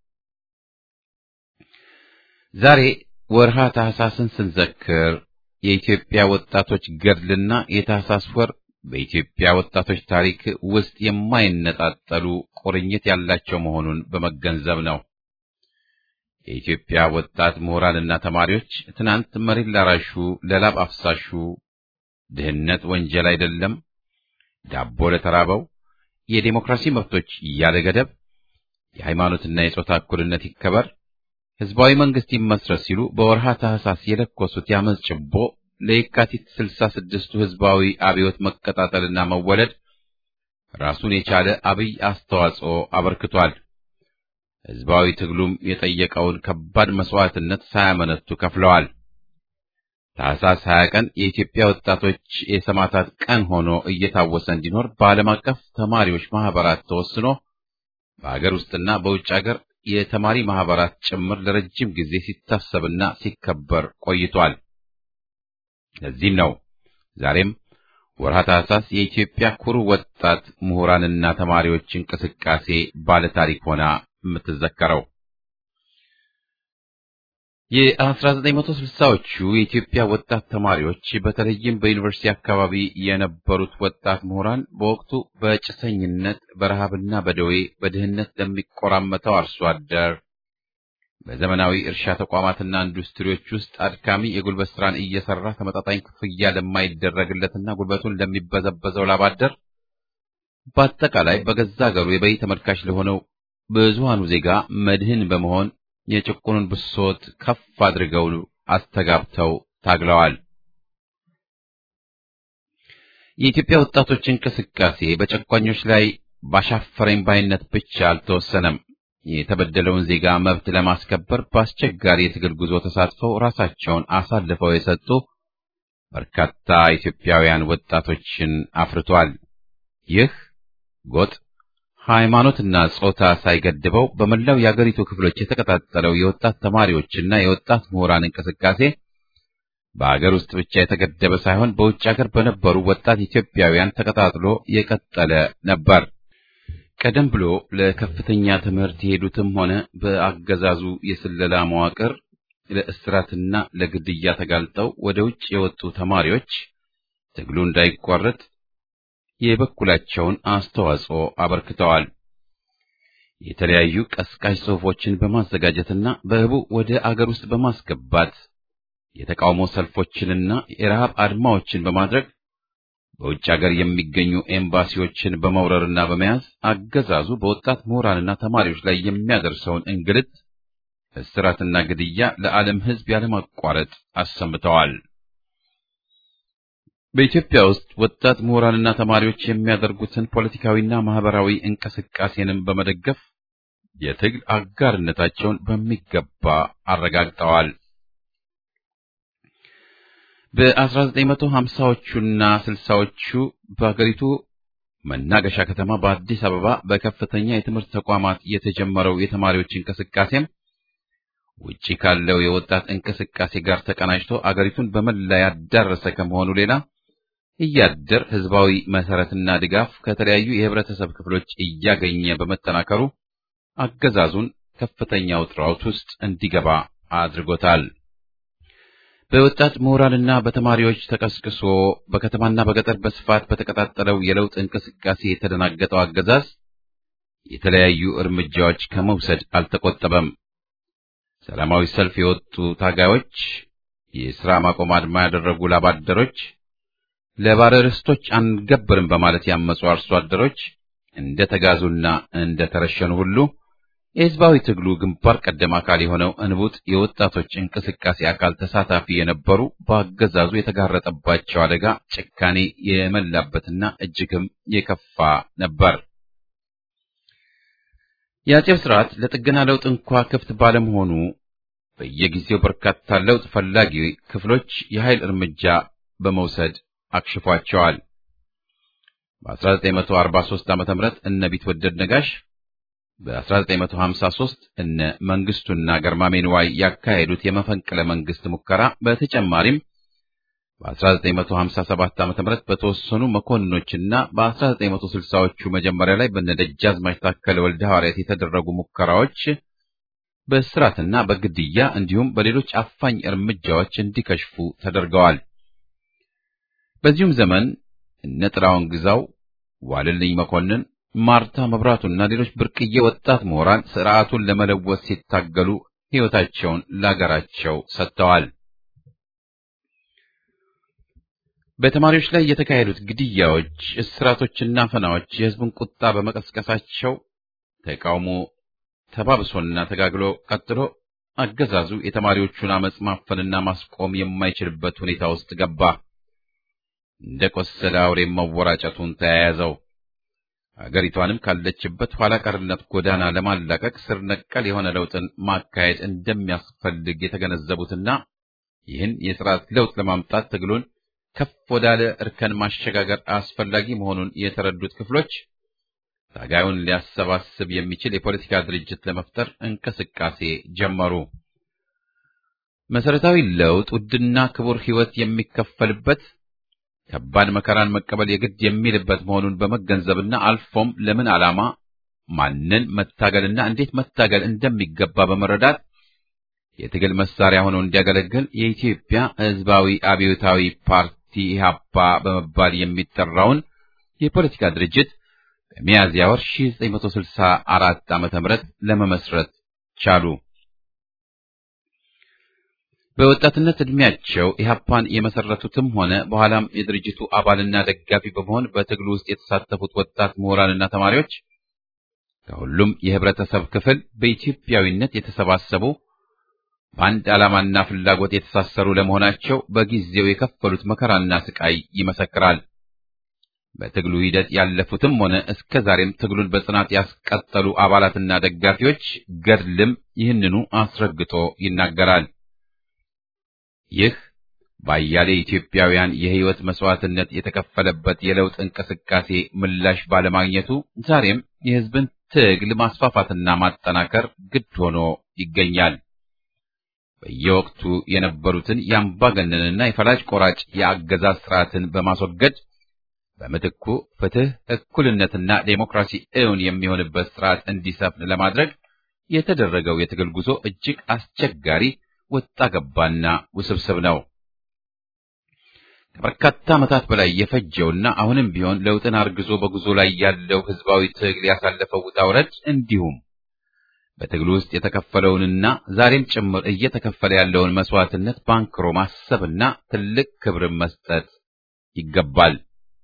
ዛሬ ወርሃ ታህሳስን ስንዘክር የኢትዮጵያ ወጣቶች ገድልና የታህሳስ ወር በኢትዮጵያ ወጣቶች ታሪክ ውስጥ የማይነጣጠሉ ቁርኝት ያላቸው መሆኑን በመገንዘብ ነው። የኢትዮጵያ ወጣት ምሁራንና ተማሪዎች ትናንት መሬት ላራሹ ለላብ አፍሳሹ ድህነት ወንጀል አይደለም፣ ዳቦ ለተራበው፣ የዴሞክራሲ መብቶች ያለ ገደብ፣ የሃይማኖትና የጾታ እኩልነት ይከበር፣ ህዝባዊ መንግስት ይመስረት ሲሉ በወርሃ ታህሳስ የለኮሱት ያመጽ ጭቦ ለየካቲት 66ቱ ህዝባዊ አብዮት መቀጣጠልና መወለድ ራሱን የቻለ አብይ አስተዋጽኦ አበርክቷል። ህዝባዊ ትግሉም የጠየቀውን ከባድ መስዋዕትነት ሳያመነቱ ከፍለዋል። ታህሳስ 20 ቀን የኢትዮጵያ ወጣቶች የሰማዕታት ቀን ሆኖ እየታወሰ እንዲኖር በዓለም አቀፍ ተማሪዎች ማህበራት ተወስኖ በአገር ውስጥና በውጭ ሀገር የተማሪ ማህበራት ጭምር ለረጅም ጊዜ ሲታሰብና ሲከበር ቆይቷል። ለዚህም ነው ዛሬም ወርሃ ታህሳስ የኢትዮጵያ ኩሩ ወጣት ምሁራንና ተማሪዎች እንቅስቃሴ ባለ ታሪክ ሆና የምትዘከረው። የ1960ዎቹ የኢትዮጵያ ወጣት ተማሪዎች በተለይም በዩኒቨርሲቲ አካባቢ የነበሩት ወጣት ምሁራን በወቅቱ በጭሰኝነት በረሃብና በደዌ በድህነት ለሚቆራመተው አርሶ አደር በዘመናዊ እርሻ ተቋማትና ኢንዱስትሪዎች ውስጥ አድካሚ የጉልበት ስራን እየሰራ ተመጣጣኝ ክፍያ ለማይደረግለትና ጉልበቱን ለሚበዘበዘው ላብ አደር በአጠቃላይ በገዛ ሀገሩ የበይ ተመልካች ለሆነው ብዙሃኑ ዜጋ መድህን በመሆን የጭቁኑን ብሶት ከፍ አድርገው አስተጋብተው ታግለዋል። የኢትዮጵያ ወጣቶች እንቅስቃሴ በጨቋኞች ላይ ባሻፈረኝ ባይነት ብቻ አልተወሰነም። የተበደለውን ዜጋ መብት ለማስከበር በአስቸጋሪ የትግል ጉዞ ተሳትፈው ራሳቸውን አሳልፈው የሰጡ በርካታ ኢትዮጵያውያን ወጣቶችን አፍርቷል። ይህ ጎጥ ሃይማኖትና ጾታ ሳይገድበው በመላው የአገሪቱ ክፍሎች የተቀጣጠለው የወጣት ተማሪዎችና የወጣት ምሁራን እንቅስቃሴ በአገር ውስጥ ብቻ የተገደበ ሳይሆን በውጭ ሀገር በነበሩ ወጣት ኢትዮጵያውያን ተቀጣጥሎ የቀጠለ ነበር። ቀደም ብሎ ለከፍተኛ ትምህርት የሄዱትም ሆነ በአገዛዙ የስለላ መዋቅር ለእስራትና ለግድያ ተጋልጠው ወደ ውጭ የወጡ ተማሪዎች ትግሉ እንዳይቋረጥ የበኩላቸውን አስተዋጽኦ አበርክተዋል። የተለያዩ ቀስቃሽ ጽሑፎችን በማዘጋጀትና በህቡ ወደ አገር ውስጥ በማስገባት የተቃውሞ ሰልፎችንና የረሃብ አድማዎችን በማድረግ በውጭ ሀገር የሚገኙ ኤምባሲዎችን በመውረርና በመያዝ አገዛዙ በወጣት ምሁራንና ተማሪዎች ላይ የሚያደርሰውን እንግልት፣ እስራትና ግድያ ለዓለም ሕዝብ ያለማቋረጥ አሰምተዋል። በኢትዮጵያ ውስጥ ወጣት ምሁራንና ተማሪዎች የሚያደርጉትን ፖለቲካዊና ማህበራዊ እንቅስቃሴንም በመደገፍ የትግል አጋርነታቸውን በሚገባ አረጋግጠዋል። በ1950ዎቹና 60ዎቹ በአገሪቱ መናገሻ ከተማ በአዲስ አበባ በከፍተኛ የትምህርት ተቋማት የተጀመረው የተማሪዎች እንቅስቃሴም ውጪ ካለው የወጣት እንቅስቃሴ ጋር ተቀናጅቶ አገሪቱን በመላ ያዳረሰ ከመሆኑ ሌላ እያደር ህዝባዊ መሰረትና ድጋፍ ከተለያዩ የህብረተሰብ ክፍሎች እያገኘ በመጠናከሩ አገዛዙን ከፍተኛ ውጥረት ውስጥ እንዲገባ አድርጎታል። በወጣት ምሁራንና በተማሪዎች ተቀስቅሶ በከተማና በገጠር በስፋት በተቀጣጠለው የለውጥ እንቅስቃሴ የተደናገጠው አገዛዝ የተለያዩ እርምጃዎች ከመውሰድ አልተቆጠበም። ሰላማዊ ሰልፍ የወጡ ታጋዮች፣ የሥራ ማቆም አድማ ያደረጉ ላባደሮች፣ ለባለ ርስቶች አንገብርም በማለት ያመጹ አርሶ አደሮች እንደ ተጋዙና እንደ ተረሸኑ ሁሉ የህዝባዊ ትግሉ ግንባር ቀደም አካል የሆነው እንቡጥ የወጣቶች እንቅስቃሴ አካል ተሳታፊ የነበሩ በአገዛዙ የተጋረጠባቸው አደጋ ጭካኔ የመላበትና እጅግም የከፋ ነበር። የአጼው ስርዓት ለጥገና ለውጥ እንኳ ክፍት ባለመሆኑ በየጊዜው በርካታ ለውጥ ፈላጊ ክፍሎች የኃይል እርምጃ በመውሰድ አክሽፏቸዋል። በ1943 ዓ.ም እነ ቢትወደድ ነጋሽ፣ በ1953 እነ መንግስቱና ገርማሜ ንዋይ ያካሄዱት የመፈንቅለ መንግስት ሙከራ፣ በተጨማሪም በ1957 ዓ.ም በተወሰኑ መኮንኖችና በ1960ዎቹ መጀመሪያ ላይ በነደጃዝማች ታከለ ወልደ ሐዋርያት የተደረጉ ሙከራዎች በእስራትና በግድያ እንዲሁም በሌሎች አፋኝ እርምጃዎች እንዲከሽፉ ተደርገዋል። በዚሁም ዘመን እነ ጥላውን ግዛው፣ ዋልልኝ መኮንን፣ ማርታ መብራቱና ሌሎች ብርቅዬ ወጣት ምሁራን ስርዓቱን ለመለወጥ ሲታገሉ ሕይወታቸውን ለአገራቸው ሰጥተዋል። በተማሪዎች ላይ የተካሄዱት ግድያዎች፣ እስራቶችና ፈናዎች የህዝቡን ቁጣ በመቀስቀሳቸው ተቃውሞ ተባብሶና ተጋግሎ ቀጥሎ አገዛዙ የተማሪዎቹን አመጽ ማፈንና ማስቆም የማይችልበት ሁኔታ ውስጥ ገባ። እንደ ቆሰለ አውሬ መወራጨቱን ተያያዘው። አገሪቷንም ካለችበት ኋላ ቀርነት ጎዳና ለማላቀቅ ስር ነቀል የሆነ ለውጥን ማካሄድ እንደሚያስፈልግ የተገነዘቡትና ይህን የሥርዓት ለውጥ ለማምጣት ትግሉን ከፍ ወዳለ እርከን ማሸጋገር አስፈላጊ መሆኑን የተረዱት ክፍሎች ታጋዩን ሊያሰባስብ የሚችል የፖለቲካ ድርጅት ለመፍጠር እንቅስቃሴ ጀመሩ። መሰረታዊ ለውጥ ውድና ክቡር ሕይወት የሚከፈልበት፣ ከባድ መከራን መቀበል የግድ የሚልበት መሆኑን በመገንዘብና አልፎም ለምን ዓላማ ማንን መታገልና እንዴት መታገል እንደሚገባ በመረዳት የትግል መሳሪያ ሆኖ እንዲያገለግል የኢትዮጵያ ሕዝባዊ አብዮታዊ ፓርቲ ኢህአፓ በመባል የሚጠራውን የፖለቲካ ድርጅት በሚያዝያ ወር 1964 ዓ.ም ለመመስረት ቻሉ። በወጣትነት ዕድሜያቸው ኢህአፓን የመሰረቱትም ሆነ በኋላም የድርጅቱ አባልና ደጋፊ በመሆን በትግሉ ውስጥ የተሳተፉት ወጣት ምሁራንና ተማሪዎች ከሁሉም የህብረተሰብ ክፍል በኢትዮጵያዊነት የተሰባሰቡ በአንድ ዓላማና ፍላጎት የተሳሰሩ ለመሆናቸው በጊዜው የከፈሉት መከራና ስቃይ ይመሰክራል። በትግሉ ሂደት ያለፉትም ሆነ እስከ ዛሬም ትግሉን በጽናት ያስቀጠሉ አባላትና ደጋፊዎች ገድልም ይህንኑ አስረግጦ ይናገራል። ይህ ባያሌ ኢትዮጵያውያን የህይወት መስዋዕትነት የተከፈለበት የለውጥ እንቅስቃሴ ምላሽ ባለማግኘቱ ዛሬም የህዝብን ትግል ማስፋፋትና ማጠናከር ግድ ሆኖ ይገኛል። በየወቅቱ የነበሩትን የአምባገነንና የፈላጭ ቆራጭ የአገዛዝ ስርዓትን በማስወገድ በምትኩ ፍትህ፣ እኩልነትና ዴሞክራሲ እውን የሚሆንበት ስርዓት እንዲሰፍን ለማድረግ የተደረገው የትግል ጉዞ እጅግ አስቸጋሪ፣ ወጣ ገባና ውስብስብ ነው። ከበርካታ ዓመታት በላይ የፈጀውና አሁንም ቢሆን ለውጥን አርግዞ በጉዞ ላይ ያለው ህዝባዊ ትግል ያሳለፈው ውጣ ውረድ እንዲሁም በትግሉ ውስጥ የተከፈለውንና ዛሬም ጭምር እየተከፈለ ያለውን መስዋዕትነት ባንክሮ ማሰብና ትልቅ ክብርን መስጠት ይገባል።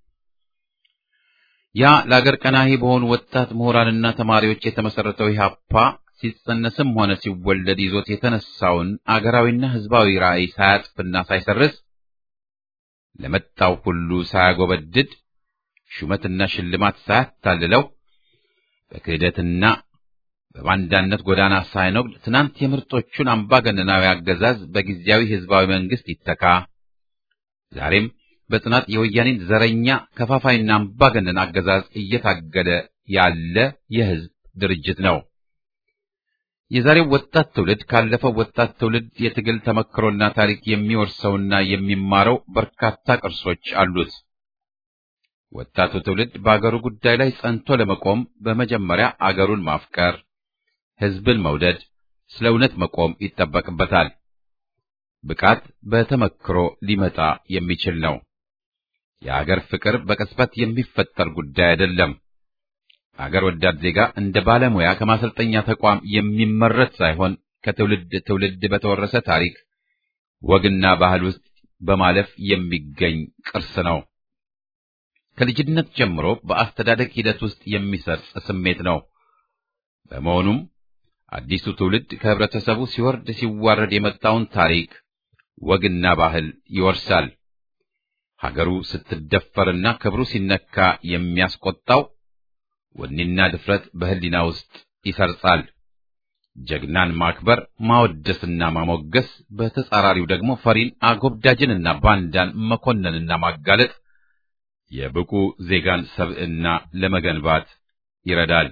ያ ለአገር ቀናሂ በሆኑ ወጣት ምሁራንና ተማሪዎች የተመሰረተው ኢህአፓ ሲጸነስም ሆነ ሲወለድ ይዞት የተነሳውን አገራዊና ህዝባዊ ራዕይ ሳያጥፍና ሳይሰርዝ ለመጣው ሁሉ ሳያጎበድድ ሹመትና ሽልማት ሳያታልለው በክህደትና በባንዳነት ጎዳና ሳይነጉድ ትናንት የምርጦቹን አምባገነናዊ አገዛዝ በጊዜያዊ ህዝባዊ መንግስት ይተካ፣ ዛሬም በጽናት የወያኔን ዘረኛ ከፋፋይና አምባገነን አገዛዝ እየታገለ ያለ የህዝብ ድርጅት ነው። የዛሬው ወጣት ትውልድ ካለፈው ወጣት ትውልድ የትግል ተመክሮና ታሪክ የሚወርሰውና የሚማረው በርካታ ቅርሶች አሉት። ወጣቱ ትውልድ በአገሩ ጉዳይ ላይ ጸንቶ ለመቆም በመጀመሪያ አገሩን ማፍቀር፣ ህዝብን መውደድ፣ ስለ እውነት መቆም ይጠበቅበታል። ብቃት በተመክሮ ሊመጣ የሚችል ነው። የአገር ፍቅር በቅጽበት የሚፈጠር ጉዳይ አይደለም። አገር ወዳድ ዜጋ እንደ ባለሙያ ከማሰልጠኛ ተቋም የሚመረት ሳይሆን ከትውልድ ትውልድ በተወረሰ ታሪክ፣ ወግና ባህል ውስጥ በማለፍ የሚገኝ ቅርስ ነው። ከልጅነት ጀምሮ በአስተዳደግ ሂደት ውስጥ የሚሰርጽ ስሜት ነው። በመሆኑም አዲሱ ትውልድ ከህብረተሰቡ ሲወርድ ሲዋረድ የመጣውን ታሪክ፣ ወግና ባህል ይወርሳል። ሀገሩ ስትደፈርና ክብሩ ሲነካ የሚያስቆጣው ወኔና ድፍረት በህሊና ውስጥ ይሰርጻል። ጀግናን ማክበር፣ ማወደስና ማሞገስ፣ በተጻራሪው ደግሞ ፈሪን፣ አጎብዳጅንና ባንዳን መኮነንና ማጋለጥ የብቁ ዜጋን ሰብዕና ለመገንባት ይረዳል።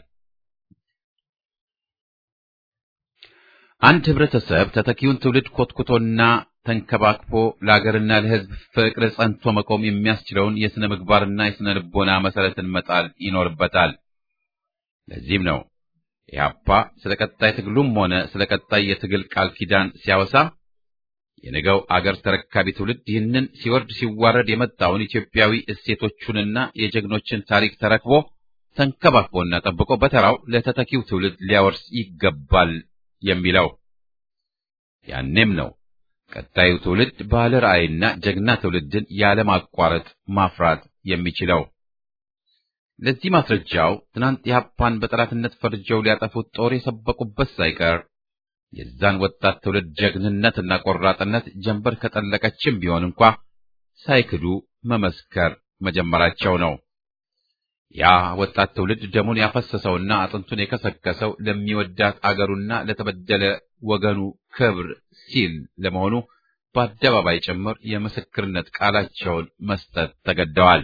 አንድ ህብረተሰብ ተተኪውን ትውልድ ኮትኩቶና ተንከባክቦ ለአገርና ለህዝብ ፍቅር ጸንቶ መቆም የሚያስችለውን የሥነ ምግባርና የሥነ ልቦና መሰረትን መጣል ይኖርበታል። ለዚህም ነው ኢህአፓ ስለ ቀጣይ ትግሉም ሆነ ስለ ቀጣይ የትግል ቃል ኪዳን ሲያወሳ የነገው አገር ተረካቢ ትውልድ ይህንን ሲወርድ ሲዋረድ የመጣውን ኢትዮጵያዊ እሴቶቹንና የጀግኖችን ታሪክ ተረክቦ ተንከባክቦና ጠብቆ በተራው ለተተኪው ትውልድ ሊያወርስ ይገባል የሚለው። ያኔም ነው ቀጣዩ ትውልድ ባለ ራዕይና ጀግና ትውልድን ያለማቋረጥ ማፍራት የሚችለው። ለዚህ ማስረጃው ትናንት ኢህአፓን በጠላትነት ፈርጀው ሊያጠፉት ጦር የሰበቁበት ሳይቀር የዛን ወጣት ትውልድ ጀግንነትና ቆራጥነት ጀንበር ከጠለቀችም ቢሆን እንኳ ሳይክዱ መመስከር መጀመራቸው ነው። ያ ወጣት ትውልድ ደሙን ያፈሰሰውና አጥንቱን የከሰከሰው ለሚወዳት አገሩና ለተበደለ ወገኑ ክብር ሲል ለመሆኑ በአደባባይ ጭምር የምስክርነት ቃላቸውን መስጠት ተገደዋል።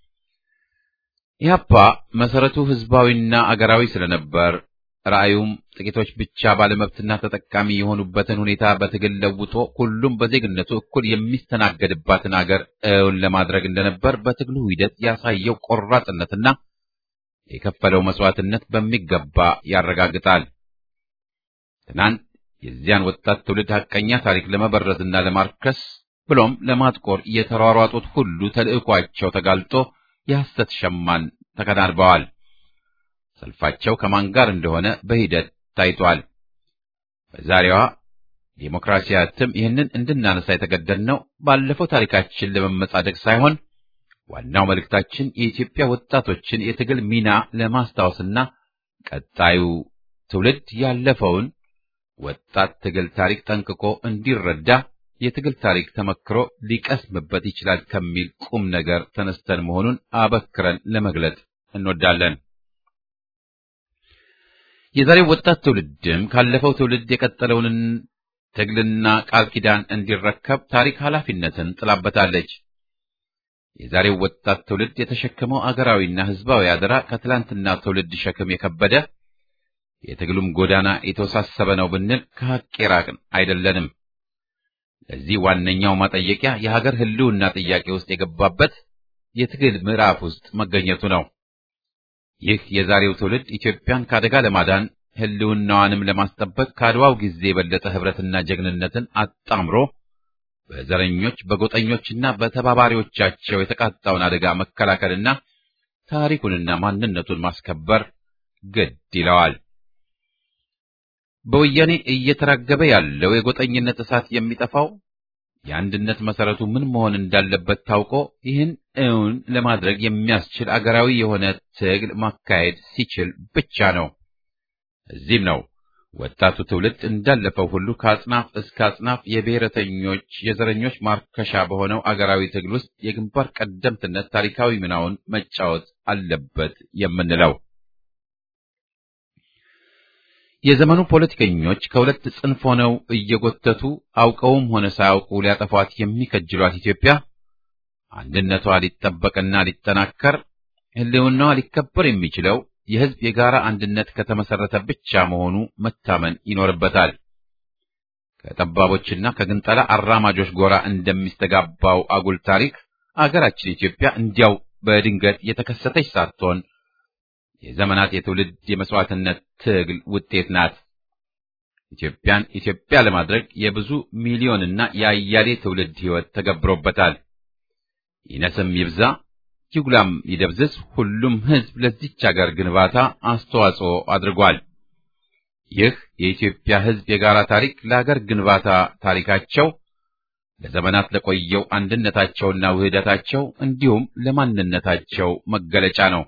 ኢህአፓ መሰረቱ ህዝባዊና አገራዊ ስለነበር ራእዩም ጥቂቶች ብቻ ባለመብትና ተጠቃሚ የሆኑበትን ሁኔታ በትግል ለውጦ ሁሉም በዜግነቱ እኩል የሚስተናገድባትን አገር እውን ለማድረግ እንደነበር በትግሉ ሂደት ያሳየው ቆራጥነትና የከፈለው መስዋዕትነት በሚገባ ያረጋግጣል። ትናንት የዚያን ወጣት ትውልድ ሐቀኛ ታሪክ ለመበረዝና ለማርከስ ብሎም ለማጥቆር የተሯሯጡት ሁሉ ተልዕኳቸው ተጋልጦ የሐሰት ሸማን ተከናንበዋል። ሰልፋቸው ከማን ጋር እንደሆነ በሂደት ታይቷል። በዛሬዋ ዲሞክራሲያዊ እትም ይህንን እንድናነሳ የተገደድነው ባለፈው ታሪካችን ለመመጻደቅ ሳይሆን ዋናው መልእክታችን የኢትዮጵያ ወጣቶችን የትግል ሚና ለማስታወስና ቀጣዩ ትውልድ ያለፈውን ወጣት ትግል ታሪክ ጠንቅቆ እንዲረዳ የትግል ታሪክ ተመክሮ ሊቀስምበት ይችላል ከሚል ቁም ነገር ተነስተን መሆኑን አበክረን ለመግለጥ እንወዳለን። የዛሬው ወጣት ትውልድም ካለፈው ትውልድ የቀጠለውን ትግልና ቃል ኪዳን እንዲረከብ ታሪክ ኃላፊነትን ጥላበታለች። የዛሬው ወጣት ትውልድ የተሸከመው አገራዊና ሕዝባዊ አደራ ከትላንትና ትውልድ ሸክም የከበደ የትግሉም ጎዳና የተወሳሰበ ነው ብንል ከሐቅ የራቅን አይደለንም። ለዚህ ዋነኛው ማጠየቂያ የሀገር ሕልውና ጥያቄ ውስጥ የገባበት የትግል ምዕራፍ ውስጥ መገኘቱ ነው። ይህ የዛሬው ትውልድ ኢትዮጵያን ከአደጋ ለማዳን ሕልውናዋንም ለማስጠበቅ ከአድዋው ጊዜ የበለጠ ኅብረትና ጀግንነትን አጣምሮ በዘረኞች በጎጠኞችና በተባባሪዎቻቸው የተቃጣውን አደጋ መከላከልና ታሪኩንና ማንነቱን ማስከበር ግድ ይለዋል። በወያኔ እየተራገበ ያለው የጎጠኝነት እሳት የሚጠፋው የአንድነት መሰረቱ ምን መሆን እንዳለበት ታውቆ ይህን እውን ለማድረግ የሚያስችል አገራዊ የሆነ ትግል ማካሄድ ሲችል ብቻ ነው። እዚህም ነው ወጣቱ ትውልድ እንዳለፈው ሁሉ ከአጽናፍ እስከ አጽናፍ የብሔረተኞች የዘረኞች ማርከሻ በሆነው አገራዊ ትግል ውስጥ የግንባር ቀደምትነት ታሪካዊ ሚናውን መጫወት አለበት የምንለው። የዘመኑ ፖለቲከኞች ከሁለት ጽንፍ ሆነው እየጎተቱ አውቀውም ሆነ ሳያውቁ ሊያጠፏት የሚከጅሏት ኢትዮጵያ አንድነቷ ሊጠበቅና ሊጠናከር ሕልውናዋ ሊከበር የሚችለው የሕዝብ የጋራ አንድነት ከተመሰረተ ብቻ መሆኑ መታመን ይኖርበታል። ከጠባቦችና ከግንጠላ አራማጆች ጎራ እንደሚስተጋባው አጉል ታሪክ አገራችን ኢትዮጵያ እንዲያው በድንገት የተከሰተች ሳትሆን የዘመናት የትውልድ የመስዋዕትነት ትግል ውጤት ናት። ኢትዮጵያን ኢትዮጵያ ለማድረግ የብዙ ሚሊዮንና የአያሌ ትውልድ ሕይወት ተገብሮበታል። ይነስም ይብዛ ይጉላም ይደብዝዝ ሁሉም ሕዝብ ለዚች አገር ግንባታ አስተዋጽኦ አድርጓል። ይህ የኢትዮጵያ ሕዝብ የጋራ ታሪክ ለአገር ግንባታ ታሪካቸው ለዘመናት ለቆየው አንድነታቸውና ውህደታቸው እንዲሁም ለማንነታቸው መገለጫ ነው።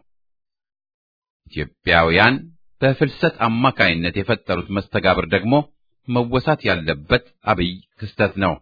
ኢትዮጵያውያን በፍልሰት አማካይነት የፈጠሩት መስተጋብር ደግሞ መወሳት ያለበት አብይ ክስተት ነው።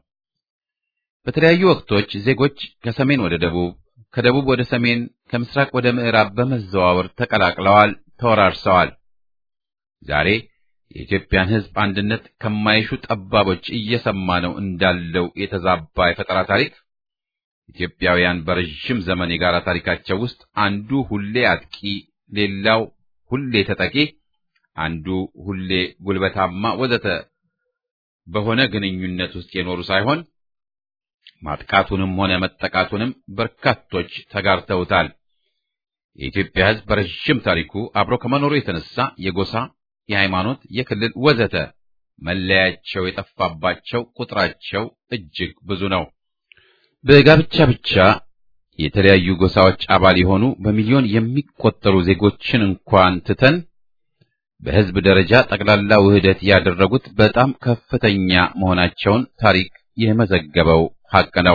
በተለያዩ ወቅቶች ዜጎች ከሰሜን ወደ ደቡብ፣ ከደቡብ ወደ ሰሜን፣ ከምስራቅ ወደ ምዕራብ በመዘዋወር ተቀላቅለዋል፣ ተወራርሰዋል። ዛሬ የኢትዮጵያን ሕዝብ አንድነት ከማይሹ ጠባቦች እየሰማ ነው እንዳለው የተዛባ የፈጠራ ታሪክ ኢትዮጵያውያን በረዥም ዘመን የጋራ ታሪካቸው ውስጥ አንዱ ሁሌ አጥቂ ሌላው ሁሌ ተጠቂ፣ አንዱ ሁሌ ጉልበታማ ወዘተ በሆነ ግንኙነት ውስጥ የኖሩ ሳይሆን ማጥቃቱንም ሆነ መጠቃቱንም በርካቶች ተጋርተውታል። የኢትዮጵያ ሕዝብ በረዥም ታሪኩ አብሮ ከመኖሩ የተነሳ የጎሳ፣ የሃይማኖት፣ የክልል ወዘተ መለያቸው የጠፋባቸው ቁጥራቸው እጅግ ብዙ ነው። በጋብቻ ብቻ የተለያዩ ጎሳዎች አባል የሆኑ በሚሊዮን የሚቆጠሩ ዜጎችን እንኳን ትተን በሕዝብ ደረጃ ጠቅላላ ውህደት ያደረጉት በጣም ከፍተኛ መሆናቸውን ታሪክ የመዘገበው ሐቅ ነው።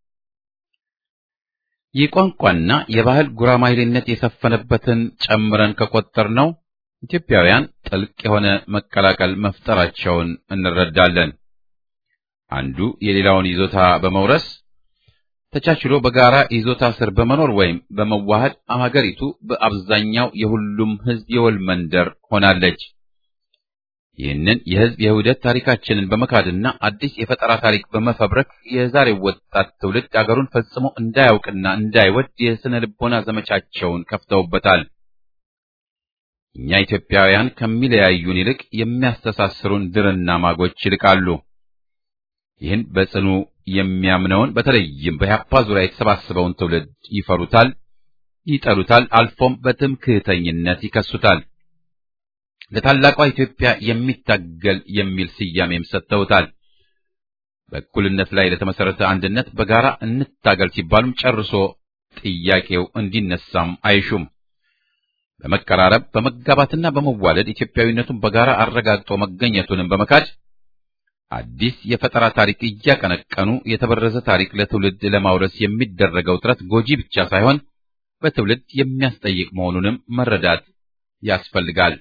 የቋንቋና የባህል ጉራማይሌነት የሰፈነበትን ጨምረን ከቆጠርነው ኢትዮጵያውያን ጥልቅ የሆነ መቀላቀል መፍጠራቸውን እንረዳለን። አንዱ የሌላውን ይዞታ በመውረስ ተቻችሎ በጋራ ይዞታ ስር በመኖር ወይም በመዋሃድ አገሪቱ በአብዛኛው የሁሉም ሕዝብ የወል መንደር ሆናለች። ይህንን የሕዝብ የውህደት ታሪካችንን በመካድና አዲስ የፈጠራ ታሪክ በመፈብረክ የዛሬው ወጣት ትውልድ አገሩን ፈጽሞ እንዳያውቅና እንዳይወድ የስነ ልቦና ዘመቻቸውን ከፍተውበታል። እኛ ኢትዮጵያውያን ከሚለያዩን ይልቅ የሚያስተሳስሩን ድርና ማጎች ይልቃሉ። ይህን በጽኑ የሚያምነውን በተለይም በኢህአፓ ዙሪያ የተሰባሰበውን ትውልድ ይፈሩታል፣ ይጠሉታል፣ አልፎም በትምክህተኝነት ይከሱታል። ለታላቋ ኢትዮጵያ የሚታገል የሚል ስያሜም ሰጥተውታል። በእኩልነት ላይ ለተመሰረተ አንድነት በጋራ እንታገል ሲባሉም ጨርሶ ጥያቄው እንዲነሳም አይሹም። በመቀራረብ በመጋባትና በመዋለድ ኢትዮጵያዊነቱን በጋራ አረጋግጦ መገኘቱንም በመካድ አዲስ የፈጠራ ታሪክ እያቀነቀኑ የተበረዘ ታሪክ ለትውልድ ለማውረስ የሚደረገው ጥረት ጎጂ ብቻ ሳይሆን በትውልድ የሚያስጠይቅ መሆኑንም መረዳት ያስፈልጋል።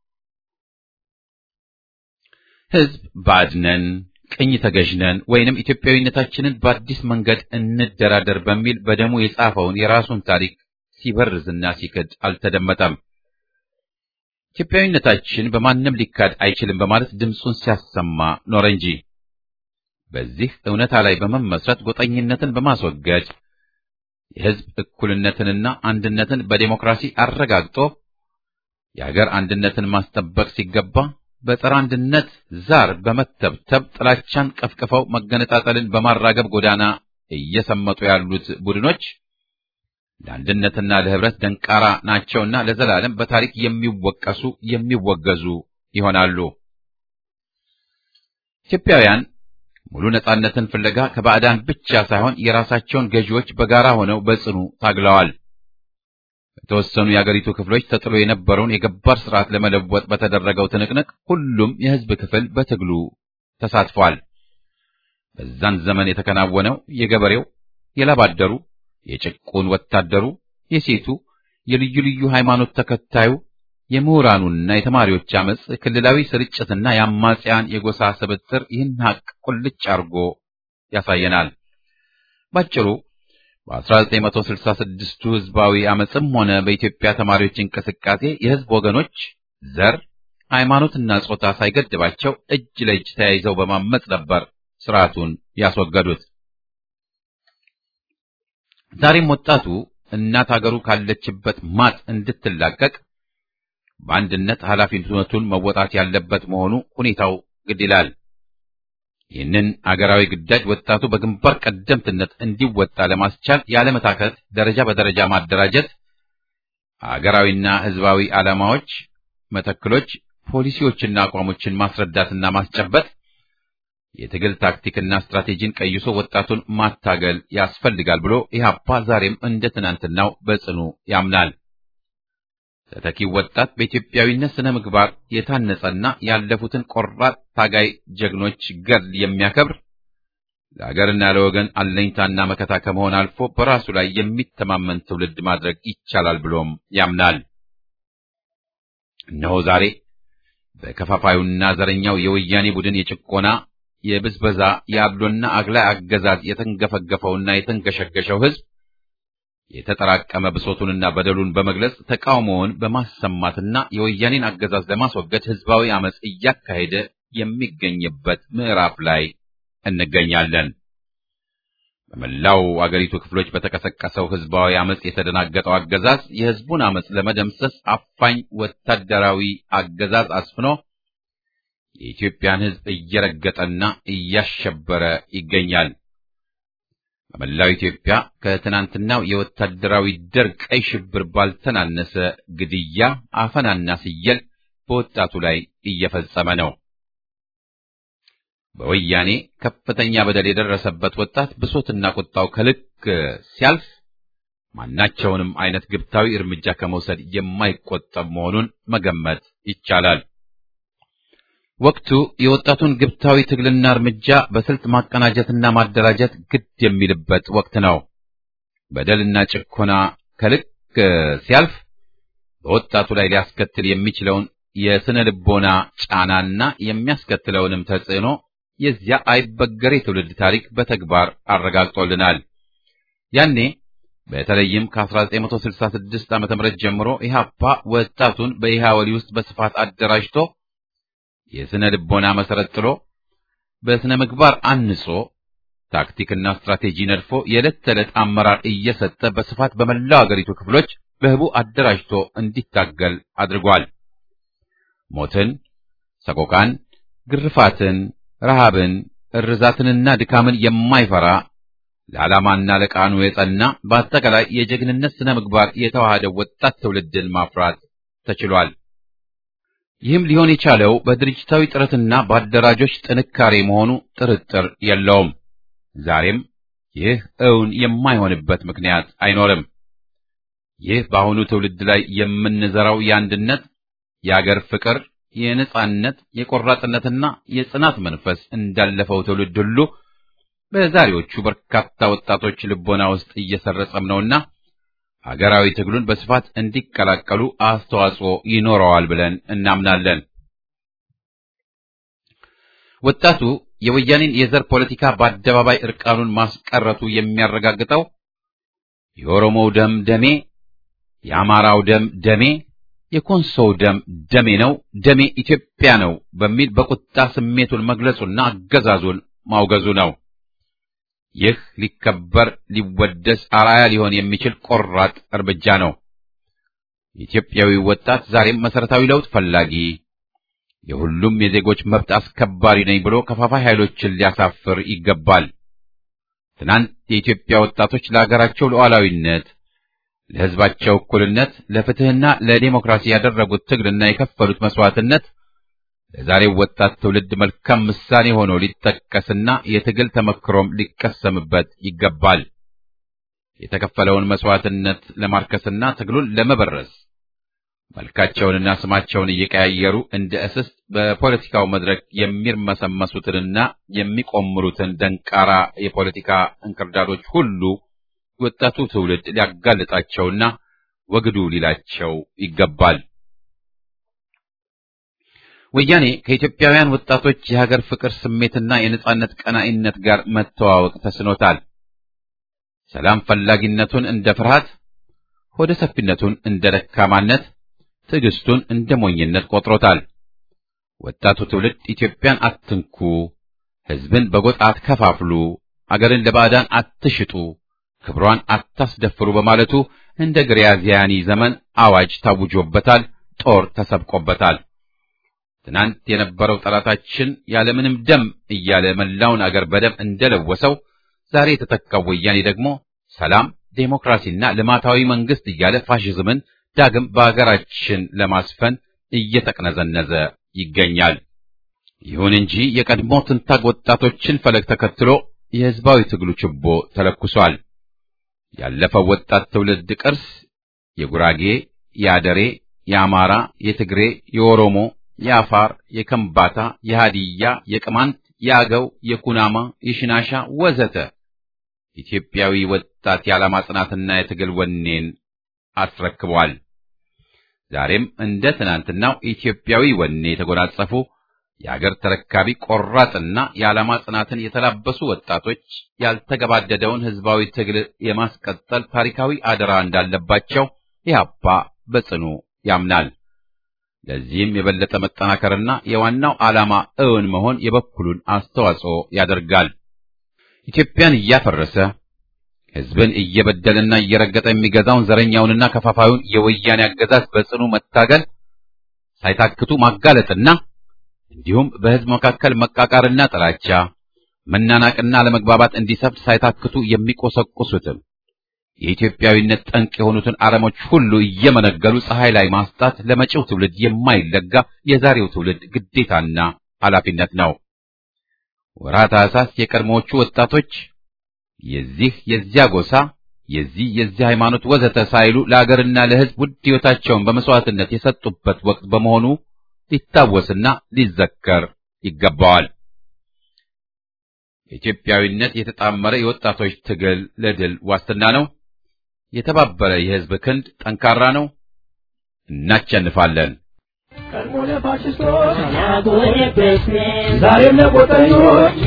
ሕዝብ ባድነን፣ ቅኝ ተገዥነን ወይንም ኢትዮጵያዊነታችንን በአዲስ መንገድ እንደራደር በሚል በደሙ የጻፈውን የራሱን ታሪክ ሲበርዝና ሲክድ አልተደመጠም። ኢትዮጵያዊነታችን በማንም ሊካድ አይችልም በማለት ድምፁን ሲያሰማ ኖረ እንጂ በዚህ እውነታ ላይ በመመስረት ጎጠኝነትን በማስወገድ የሕዝብ እኩልነትንና አንድነትን በዴሞክራሲ አረጋግጦ የሀገር አንድነትን ማስጠበቅ ሲገባ በጸረ አንድነት ዛር በመተብተብ ጥላቻን ቀፍቅፈው መገነጣጠልን በማራገብ ጎዳና እየሰመጡ ያሉት ቡድኖች ለአንድነትና ለህብረት ደንቃራ ናቸውና ለዘላለም በታሪክ የሚወቀሱ የሚወገዙ ይሆናሉ። ኢትዮጵያውያን ሙሉ ነጻነትን ፍለጋ ከባዕዳን ብቻ ሳይሆን የራሳቸውን ገዢዎች በጋራ ሆነው በጽኑ ታግለዋል። በተወሰኑ የአገሪቱ ክፍሎች ተጥሎ የነበረውን የገባር ስርዓት ለመለወጥ በተደረገው ትንቅንቅ ሁሉም የህዝብ ክፍል በትግሉ ተሳትፏል። በዛን ዘመን የተከናወነው የገበሬው፣ የላባደሩ፣ የጭቁን ወታደሩ፣ የሴቱ፣ የልዩ ልዩ ሃይማኖት ተከታዩ፣ የምሁራኑና የተማሪዎች አመጽ፣ ክልላዊ ስርጭትና የአማጽያን የጎሳ ስብጥር ይህን ሀቅ ቁልጭ አርጎ ያሳየናል። ባጭሩ በ1966ቱ ህዝባዊ አመጽም ሆነ በኢትዮጵያ ተማሪዎች እንቅስቃሴ የህዝብ ወገኖች ዘር፣ ሃይማኖትና ጾታ ሳይገድባቸው እጅ ለእጅ ተያይዘው በማመጽ ነበር ስርዓቱን ያስወገዱት። ዛሬም ወጣቱ እናት ሀገሩ ካለችበት ማጥ እንድትላቀቅ በአንድነት ኃላፊነቱን መወጣት ያለበት መሆኑ ሁኔታው ግድ ይላል። ይህንን አገራዊ ግዳጅ ወጣቱ በግንባር ቀደምትነት እንዲወጣ ለማስቻል ያለመታከት ደረጃ በደረጃ ማደራጀት፣ አገራዊና ህዝባዊ ዓላማዎች፣ መተክሎች፣ ፖሊሲዎችና አቋሞችን ማስረዳትና ማስጨበጥ፣ የትግል ታክቲክና ስትራቴጂን ቀይሶ ወጣቱን ማታገል ያስፈልጋል ብሎ ኢህአፓ ዛሬም እንደ ትናንትናው በጽኑ ያምናል። ተተኪው ወጣት በኢትዮጵያዊነት ስነ ምግባር የታነጸና ያለፉትን ቆራጥ ታጋይ ጀግኖች ገድል የሚያከብር ለሀገርና ለወገን አለኝታና መከታ ከመሆን አልፎ በራሱ ላይ የሚተማመን ትውልድ ማድረግ ይቻላል ብሎም ያምናል። እነሆ ዛሬ በከፋፋዩና ዘረኛው የወያኔ ቡድን የጭቆና የብዝበዛ የአድሎና አግላይ አገዛዝ የተንገፈገፈውና የተንገሸገሸው ህዝብ የተጠራቀመ ብሶቱንና በደሉን በመግለጽ ተቃውሞውን በማሰማትና የወያኔን አገዛዝ ለማስወገድ ህዝባዊ አመጽ እያካሄደ የሚገኝበት ምዕራፍ ላይ እንገኛለን። በመላው አገሪቱ ክፍሎች በተቀሰቀሰው ህዝባዊ አመጽ የተደናገጠው አገዛዝ የህዝቡን አመጽ ለመደምሰስ አፋኝ ወታደራዊ አገዛዝ አስፍኖ የኢትዮጵያን ህዝብ እየረገጠና እያሸበረ ይገኛል። በመላው ኢትዮጵያ ከትናንትናው የወታደራዊ ደርግ ቀይ ሽብር ባልተናነሰ ግድያ፣ አፈናና ስየል በወጣቱ ላይ እየፈጸመ ነው። በወያኔ ከፍተኛ በደል የደረሰበት ወጣት ብሶትና ቁጣው ከልክ ሲያልፍ ማናቸውንም አይነት ግብታዊ እርምጃ ከመውሰድ የማይቆጠብ መሆኑን መገመት ይቻላል። ወቅቱ የወጣቱን ግብታዊ ትግልና እርምጃ በስልት ማቀናጀትና ማደራጀት ግድ የሚልበት ወቅት ነው። በደልና ጭኮና ከልክ ሲያልፍ በወጣቱ ላይ ሊያስከትል የሚችለውን የስነ ልቦና ጫናና የሚያስከትለውንም ተጽዕኖ የዚያ አይበገሬ ትውልድ ታሪክ በተግባር አረጋግጦልናል። ያኔ በተለይም ከ1966 ዓ.ም ጀምሮ ኢህአፓ ወጣቱን በኢህአወሊ ውስጥ በስፋት አደራጅቶ የስነ ልቦና መሰረት ጥሎ በስነ ምግባር አንጾ ታክቲክና ስትራቴጂ ነድፎ የዕለት ተዕለት አመራር እየሰጠ በስፋት በመላው አገሪቱ ክፍሎች በህቡ አደራጅቶ እንዲታገል አድርጓል። ሞትን፣ ሰቆቃን፣ ግርፋትን፣ ረሃብን፣ እርዛትንና ድካምን የማይፈራ ለዓላማና ለቃኑ የጸና በአጠቃላይ የጀግንነት ስነ ምግባር የተዋሃደ ወጣት ትውልድን ማፍራት ተችሏል። ይህም ሊሆን የቻለው በድርጅታዊ ጥረትና በአደራጆች ጥንካሬ መሆኑ ጥርጥር የለውም። ዛሬም ይህ እውን የማይሆንበት ምክንያት አይኖርም። ይህ በአሁኑ ትውልድ ላይ የምንዘራው የአንድነት፣ የአገር ፍቅር፣ የነጻነት፣ የቆራጥነትና የጽናት መንፈስ እንዳለፈው ትውልድ ሁሉ በዛሬዎቹ በርካታ ወጣቶች ልቦና ውስጥ እየሰረጸም ነውና ሀገራዊ ትግሉን በስፋት እንዲቀላቀሉ አስተዋጽኦ ይኖረዋል ብለን እናምናለን። ወጣቱ የወያኔን የዘር ፖለቲካ በአደባባይ እርቃኑን ማስቀረቱ የሚያረጋግጠው የኦሮሞው ደም ደሜ፣ የአማራው ደም ደሜ፣ የኮንሶው ደም ደሜ ነው፣ ደሜ ኢትዮጵያ ነው በሚል በቁጣ ስሜቱን መግለጹና አገዛዙን ማውገዙ ነው። ይህ ሊከበር ሊወደስ አርአያ ሊሆን የሚችል ቆራጥ እርምጃ ነው። ኢትዮጵያዊ ወጣት ዛሬም መሰረታዊ ለውጥ ፈላጊ፣ የሁሉም የዜጎች መብት አስከባሪ ነኝ ብሎ ከፋፋይ ኃይሎችን ሊያሳፍር ይገባል። ትናንት የኢትዮጵያ ወጣቶች ለሀገራቸው ሉዓላዊነት፣ ለሕዝባቸው እኩልነት፣ ለፍትህና ለዲሞክራሲ ያደረጉት ትግልና የከፈሉት መስዋዕትነት ለዛሬው ወጣት ትውልድ መልካም ምሳሌ ሆኖ ሊጠቀስና የትግል ተመክሮም ሊቀሰምበት ይገባል። የተከፈለውን መስዋዕትነት ለማርከስና ትግሉን ለመበረዝ መልካቸውንና ስማቸውን እየቀያየሩ እንደ እስስት በፖለቲካው መድረክ የሚርመሰመሱትንና የሚቆምሩትን ደንቃራ የፖለቲካ እንክርዳዶች ሁሉ ወጣቱ ትውልድ ሊያጋልጣቸውና ወግዱ ሊላቸው ይገባል። ወያኔ ከኢትዮጵያውያን ወጣቶች የሀገር ፍቅር ስሜትና የነጻነት ቀናኢነት ጋር መተዋወቅ ተስኖታል። ሰላም ፈላጊነቱን እንደ ፍርሃት፣ ሆደ ሰፊነቱን እንደ ደካማነት፣ ትዕግስቱን እንደ ሞኝነት ቆጥሮታል። ወጣቱ ትውልድ ኢትዮጵያን አትንኩ፣ ሕዝብን በጎጥ አትከፋፍሉ፣ አገርን ለባዕዳን አትሽጡ፣ ክብሯን አታስደፍሩ በማለቱ እንደ ግሪያዚያኒ ዘመን አዋጅ ታውጆበታል፣ ጦር ተሰብቆበታል። ትናንት የነበረው ጠላታችን ያለምንም ደም እያለ መላውን አገር በደም እንደለወሰው ዛሬ የተተካው ወያኔ ደግሞ ሰላም፣ ዴሞክራሲና ልማታዊ መንግስት እያለ ፋሽዝምን ዳግም በአገራችን ለማስፈን እየተቅነዘነዘ ይገኛል። ይሁን እንጂ የቀድሞ ትንታግ ወጣቶችን ፈለግ ተከትሎ የሕዝባዊ ትግሉ ችቦ ተለኩሷል። ያለፈው ወጣት ትውልድ ቅርስ የጉራጌ፣ የአደሬ፣ የአማራ፣ የትግሬ፣ የኦሮሞ፣ የአፋር፣ የከምባታ፣ የሃዲያ፣ የቅማንት፣ የአገው፣ የኩናማ፣ የሽናሻ ወዘተ ኢትዮጵያዊ ወጣት የዓላማ ጽናትና የትግል ወኔን አስረክቧል። ዛሬም እንደ ትናንትናው ኢትዮጵያዊ ወኔ የተጎናጸፉ የአገር ተረካቢ ቆራጥና የዓላማ ጽናትን የተላበሱ ወጣቶች ያልተገባደደውን ሕዝባዊ ትግል የማስቀጠል ታሪካዊ አደራ እንዳለባቸው ኢህአፓ በጽኑ ያምናል። ለዚህም የበለጠ መጠናከርና የዋናው ዓላማ እውን መሆን የበኩሉን አስተዋጽኦ ያደርጋል። ኢትዮጵያን እያፈረሰ ሕዝብን እየበደለና እየረገጠ የሚገዛውን ዘረኛውንና ከፋፋዩን የወያኔ አገዛዝ በጽኑ መታገል፣ ሳይታክቱ ማጋለጥና እንዲሁም በሕዝብ መካከል መቃቃርና ጥላቻ፣ መናናቅና ለመግባባት እንዲሰፍድ ሳይታክቱ የሚቆሰቁሱትን የኢትዮጵያዊነት ጠንቅ የሆኑትን አረሞች ሁሉ እየመነገሉ ፀሐይ ላይ ማስጣት ለመጪው ትውልድ የማይለጋ የዛሬው ትውልድ ግዴታና ኃላፊነት ነው። ወርሃ ታኅሳስ የቀድሞዎቹ ወጣቶች የዚያ ጎሳ፣ የዚህ ሃይማኖት ወዘተ ሳይሉ ለአገርና ለሕዝብ ውድ ሕይወታቸውን በመስዋዕትነት የሰጡበት ወቅት በመሆኑ ሊታወስና ሊዘከር ይገባዋል። በኢትዮጵያዊነት የተጣመረ የወጣቶች ትግል ለድል ዋስትና ነው። የተባበረ የሕዝብ ክንድ ጠንካራ ነው። እናሸንፋለን። ቀድሞ ለፋሽስቶች ዛሬም ለቆጠኞች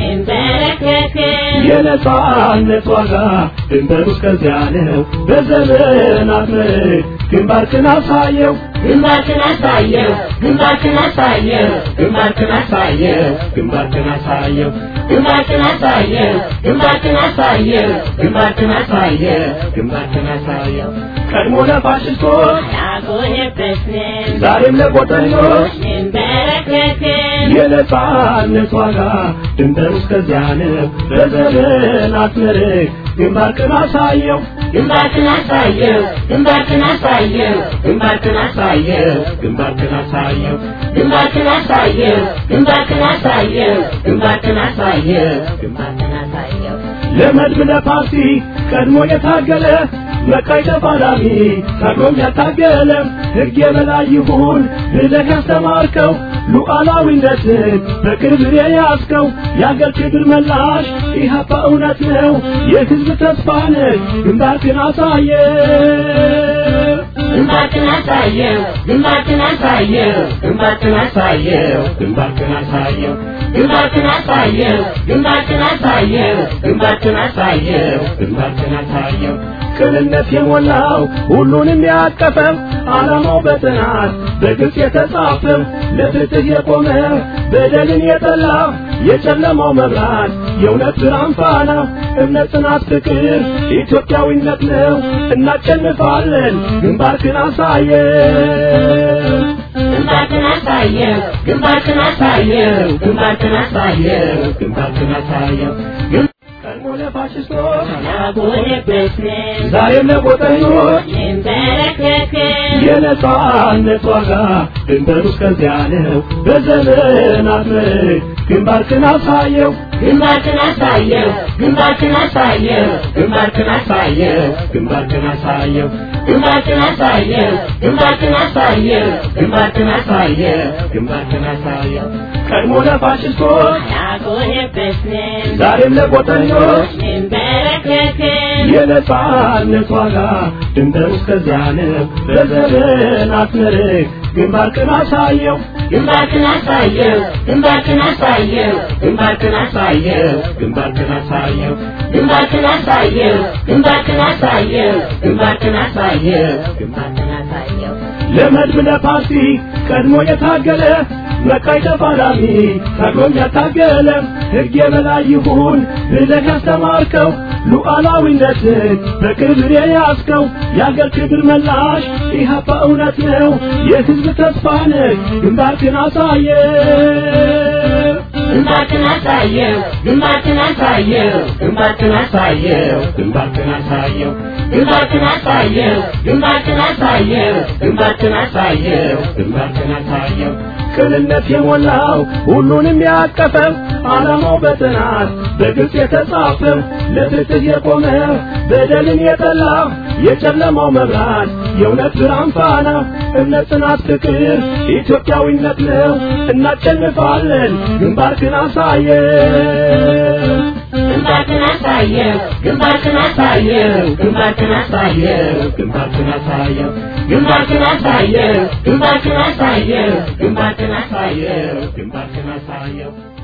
የነጻነት ዋጋ ድንበሩ እስከዚያ ነው። በዘመናት ምርክ ግንባርክን አሳየው፣ ግንባርክን አሳየው፣ ግንባርክን አሳየው፣ ግንባርክን አሳየው፣ ግንባርክን አሳየው፣ ግንባርክን አሳየው፣ ግንባርክን አሳየው፣ ግንባርክን አሳየው፣ ግንባርክን አሳየው። ቀድሞ ለፋሽስቶች ዛሬም ለቆጠኞች የነጻነት ዋጋ ድንበሩ እስከዚያ ነው። በዘመናት ምርክ ግንባርክን አሳየው፣ ግንባርክን አሳየው፣ ግንባርክን አሳየው፣ ግንባርክን አሳየው፣ ግንባርክን አሳየው፣ ግንባርክን አሳየው፣ ግንባርክን አሳየው፣ ግንባርክን አሳየው፣ ግንባርክን አሳየው። ለመድብ ለፓርቲ ቀድሞ የታገለ መቃይ ተፋላሚ ታግሎም ያታገለ ሕግ የበላይ ይሁን ብለህ ያስተማርከው ሉዓላዊነትን በክብር የያዝከው የአገር ክብር መላሽ ኢህአፓ እውነት ነው፣ የሕዝብ ተስፋ ነህ። ግንባርክን አሳየው፣ ግንባርክን አሳየው፣ ግንባርክን አሳየው፣ ግንባርክን አሳየው፣ ግንባርክን አሳየው፣ ግንባርክን አሳየው፣ ግንባርክን አሳየው፣ ግንባርክን አሳየው፣ ግንባርክን አሳየው። ቅንነት የሞላው ሁሉንም ያቀፈው ዓላማው በጥናት በግልጽ የተጻፈው ለፍትህ የቆመ በደልን የጠላ የጨለማው መብራት የእውነት ብርሃን ፋና እምነት ጽናት ፍቅር ኢትዮጵያዊነት ነው እናሸንፋለን ግንባርክን አሳየው ግንባርክን አሳየው ግንባርክን አሳየው ግንባርክን አሳየው ግንባርክን አሳየው ቀድሞነ ፋሽስቶች ዛሬም ለቆጠኞች የነጻነት ዋጋ ድንበሩ እስከዚያ ነው በዘመናት ምርክ ግንባርክን አሳየው ግንባርክን አሳየው ግንባርክን አሳየው ግንባርክን አሳየው ግንባርክን አሳየው ግንባርክን አሳየው ግንባርክን አሳየው ግንባርክን አሳየው ግንባርክን አሳየው ቀድሞ ለፋሽስቶች ዛሬም ለቆጠኞች የነጻነት ዋጋ ድንበሩ እስከዚያ ነው በዘመናት ምርክ ግንባርክን አሳየው ግንባርክን አሳየው ግንባርክን አሳየው ግንባርክን አሳየው ግንባርክን አሳየው ግንባርክን አሳየው ግንባርክን አሳየው ግንባርክን አሳየው ግንባርክን አሳየው ለመድብ ለፓርቲ ቀድሞ የታገለ መቃይ ተፋላሚ ታግሎም ያታገለ ሕግ የበላይ ይሁን ብለህ ያስተማርከው ሉዓላዊነትን በክብር የያዝከው የአገር ክብር መላሽ ኢህአፓ እውነት ነው የሕዝብ ተስፋ ነህ ግንባርክን አሳየው ግንባርክን አሳየው ግንባርክን አሳየው ግንባርክን አሳየው ግንባርክን አሳየው ግንባርክን አሳየው ግንባርክን አሳየው ግንባርክን አሳየው ግንባርክን አሳየው ቅንነት የሞላው ሁሉንም ያቀፈው ዓላማው በጥናት በግልጽ የተጻፈው ለፍትህ የቆመ በደልን የጠላ የጨለማው መብራት የእውነት ብርሃን ፋና እምነት ጽናት ፍቅር ኢትዮጵያዊነት ነው እናሸንፋለን ግንባርክን አሳየው ግንባርክን አሳየው ግንባርክን አሳየው ግንባርክን አሳየው ግንባርክን አሳየው ግንባርክን አሳየው ግንባርክን አሳየው ግንባርክን አሳየው ግንባርክን አሳየው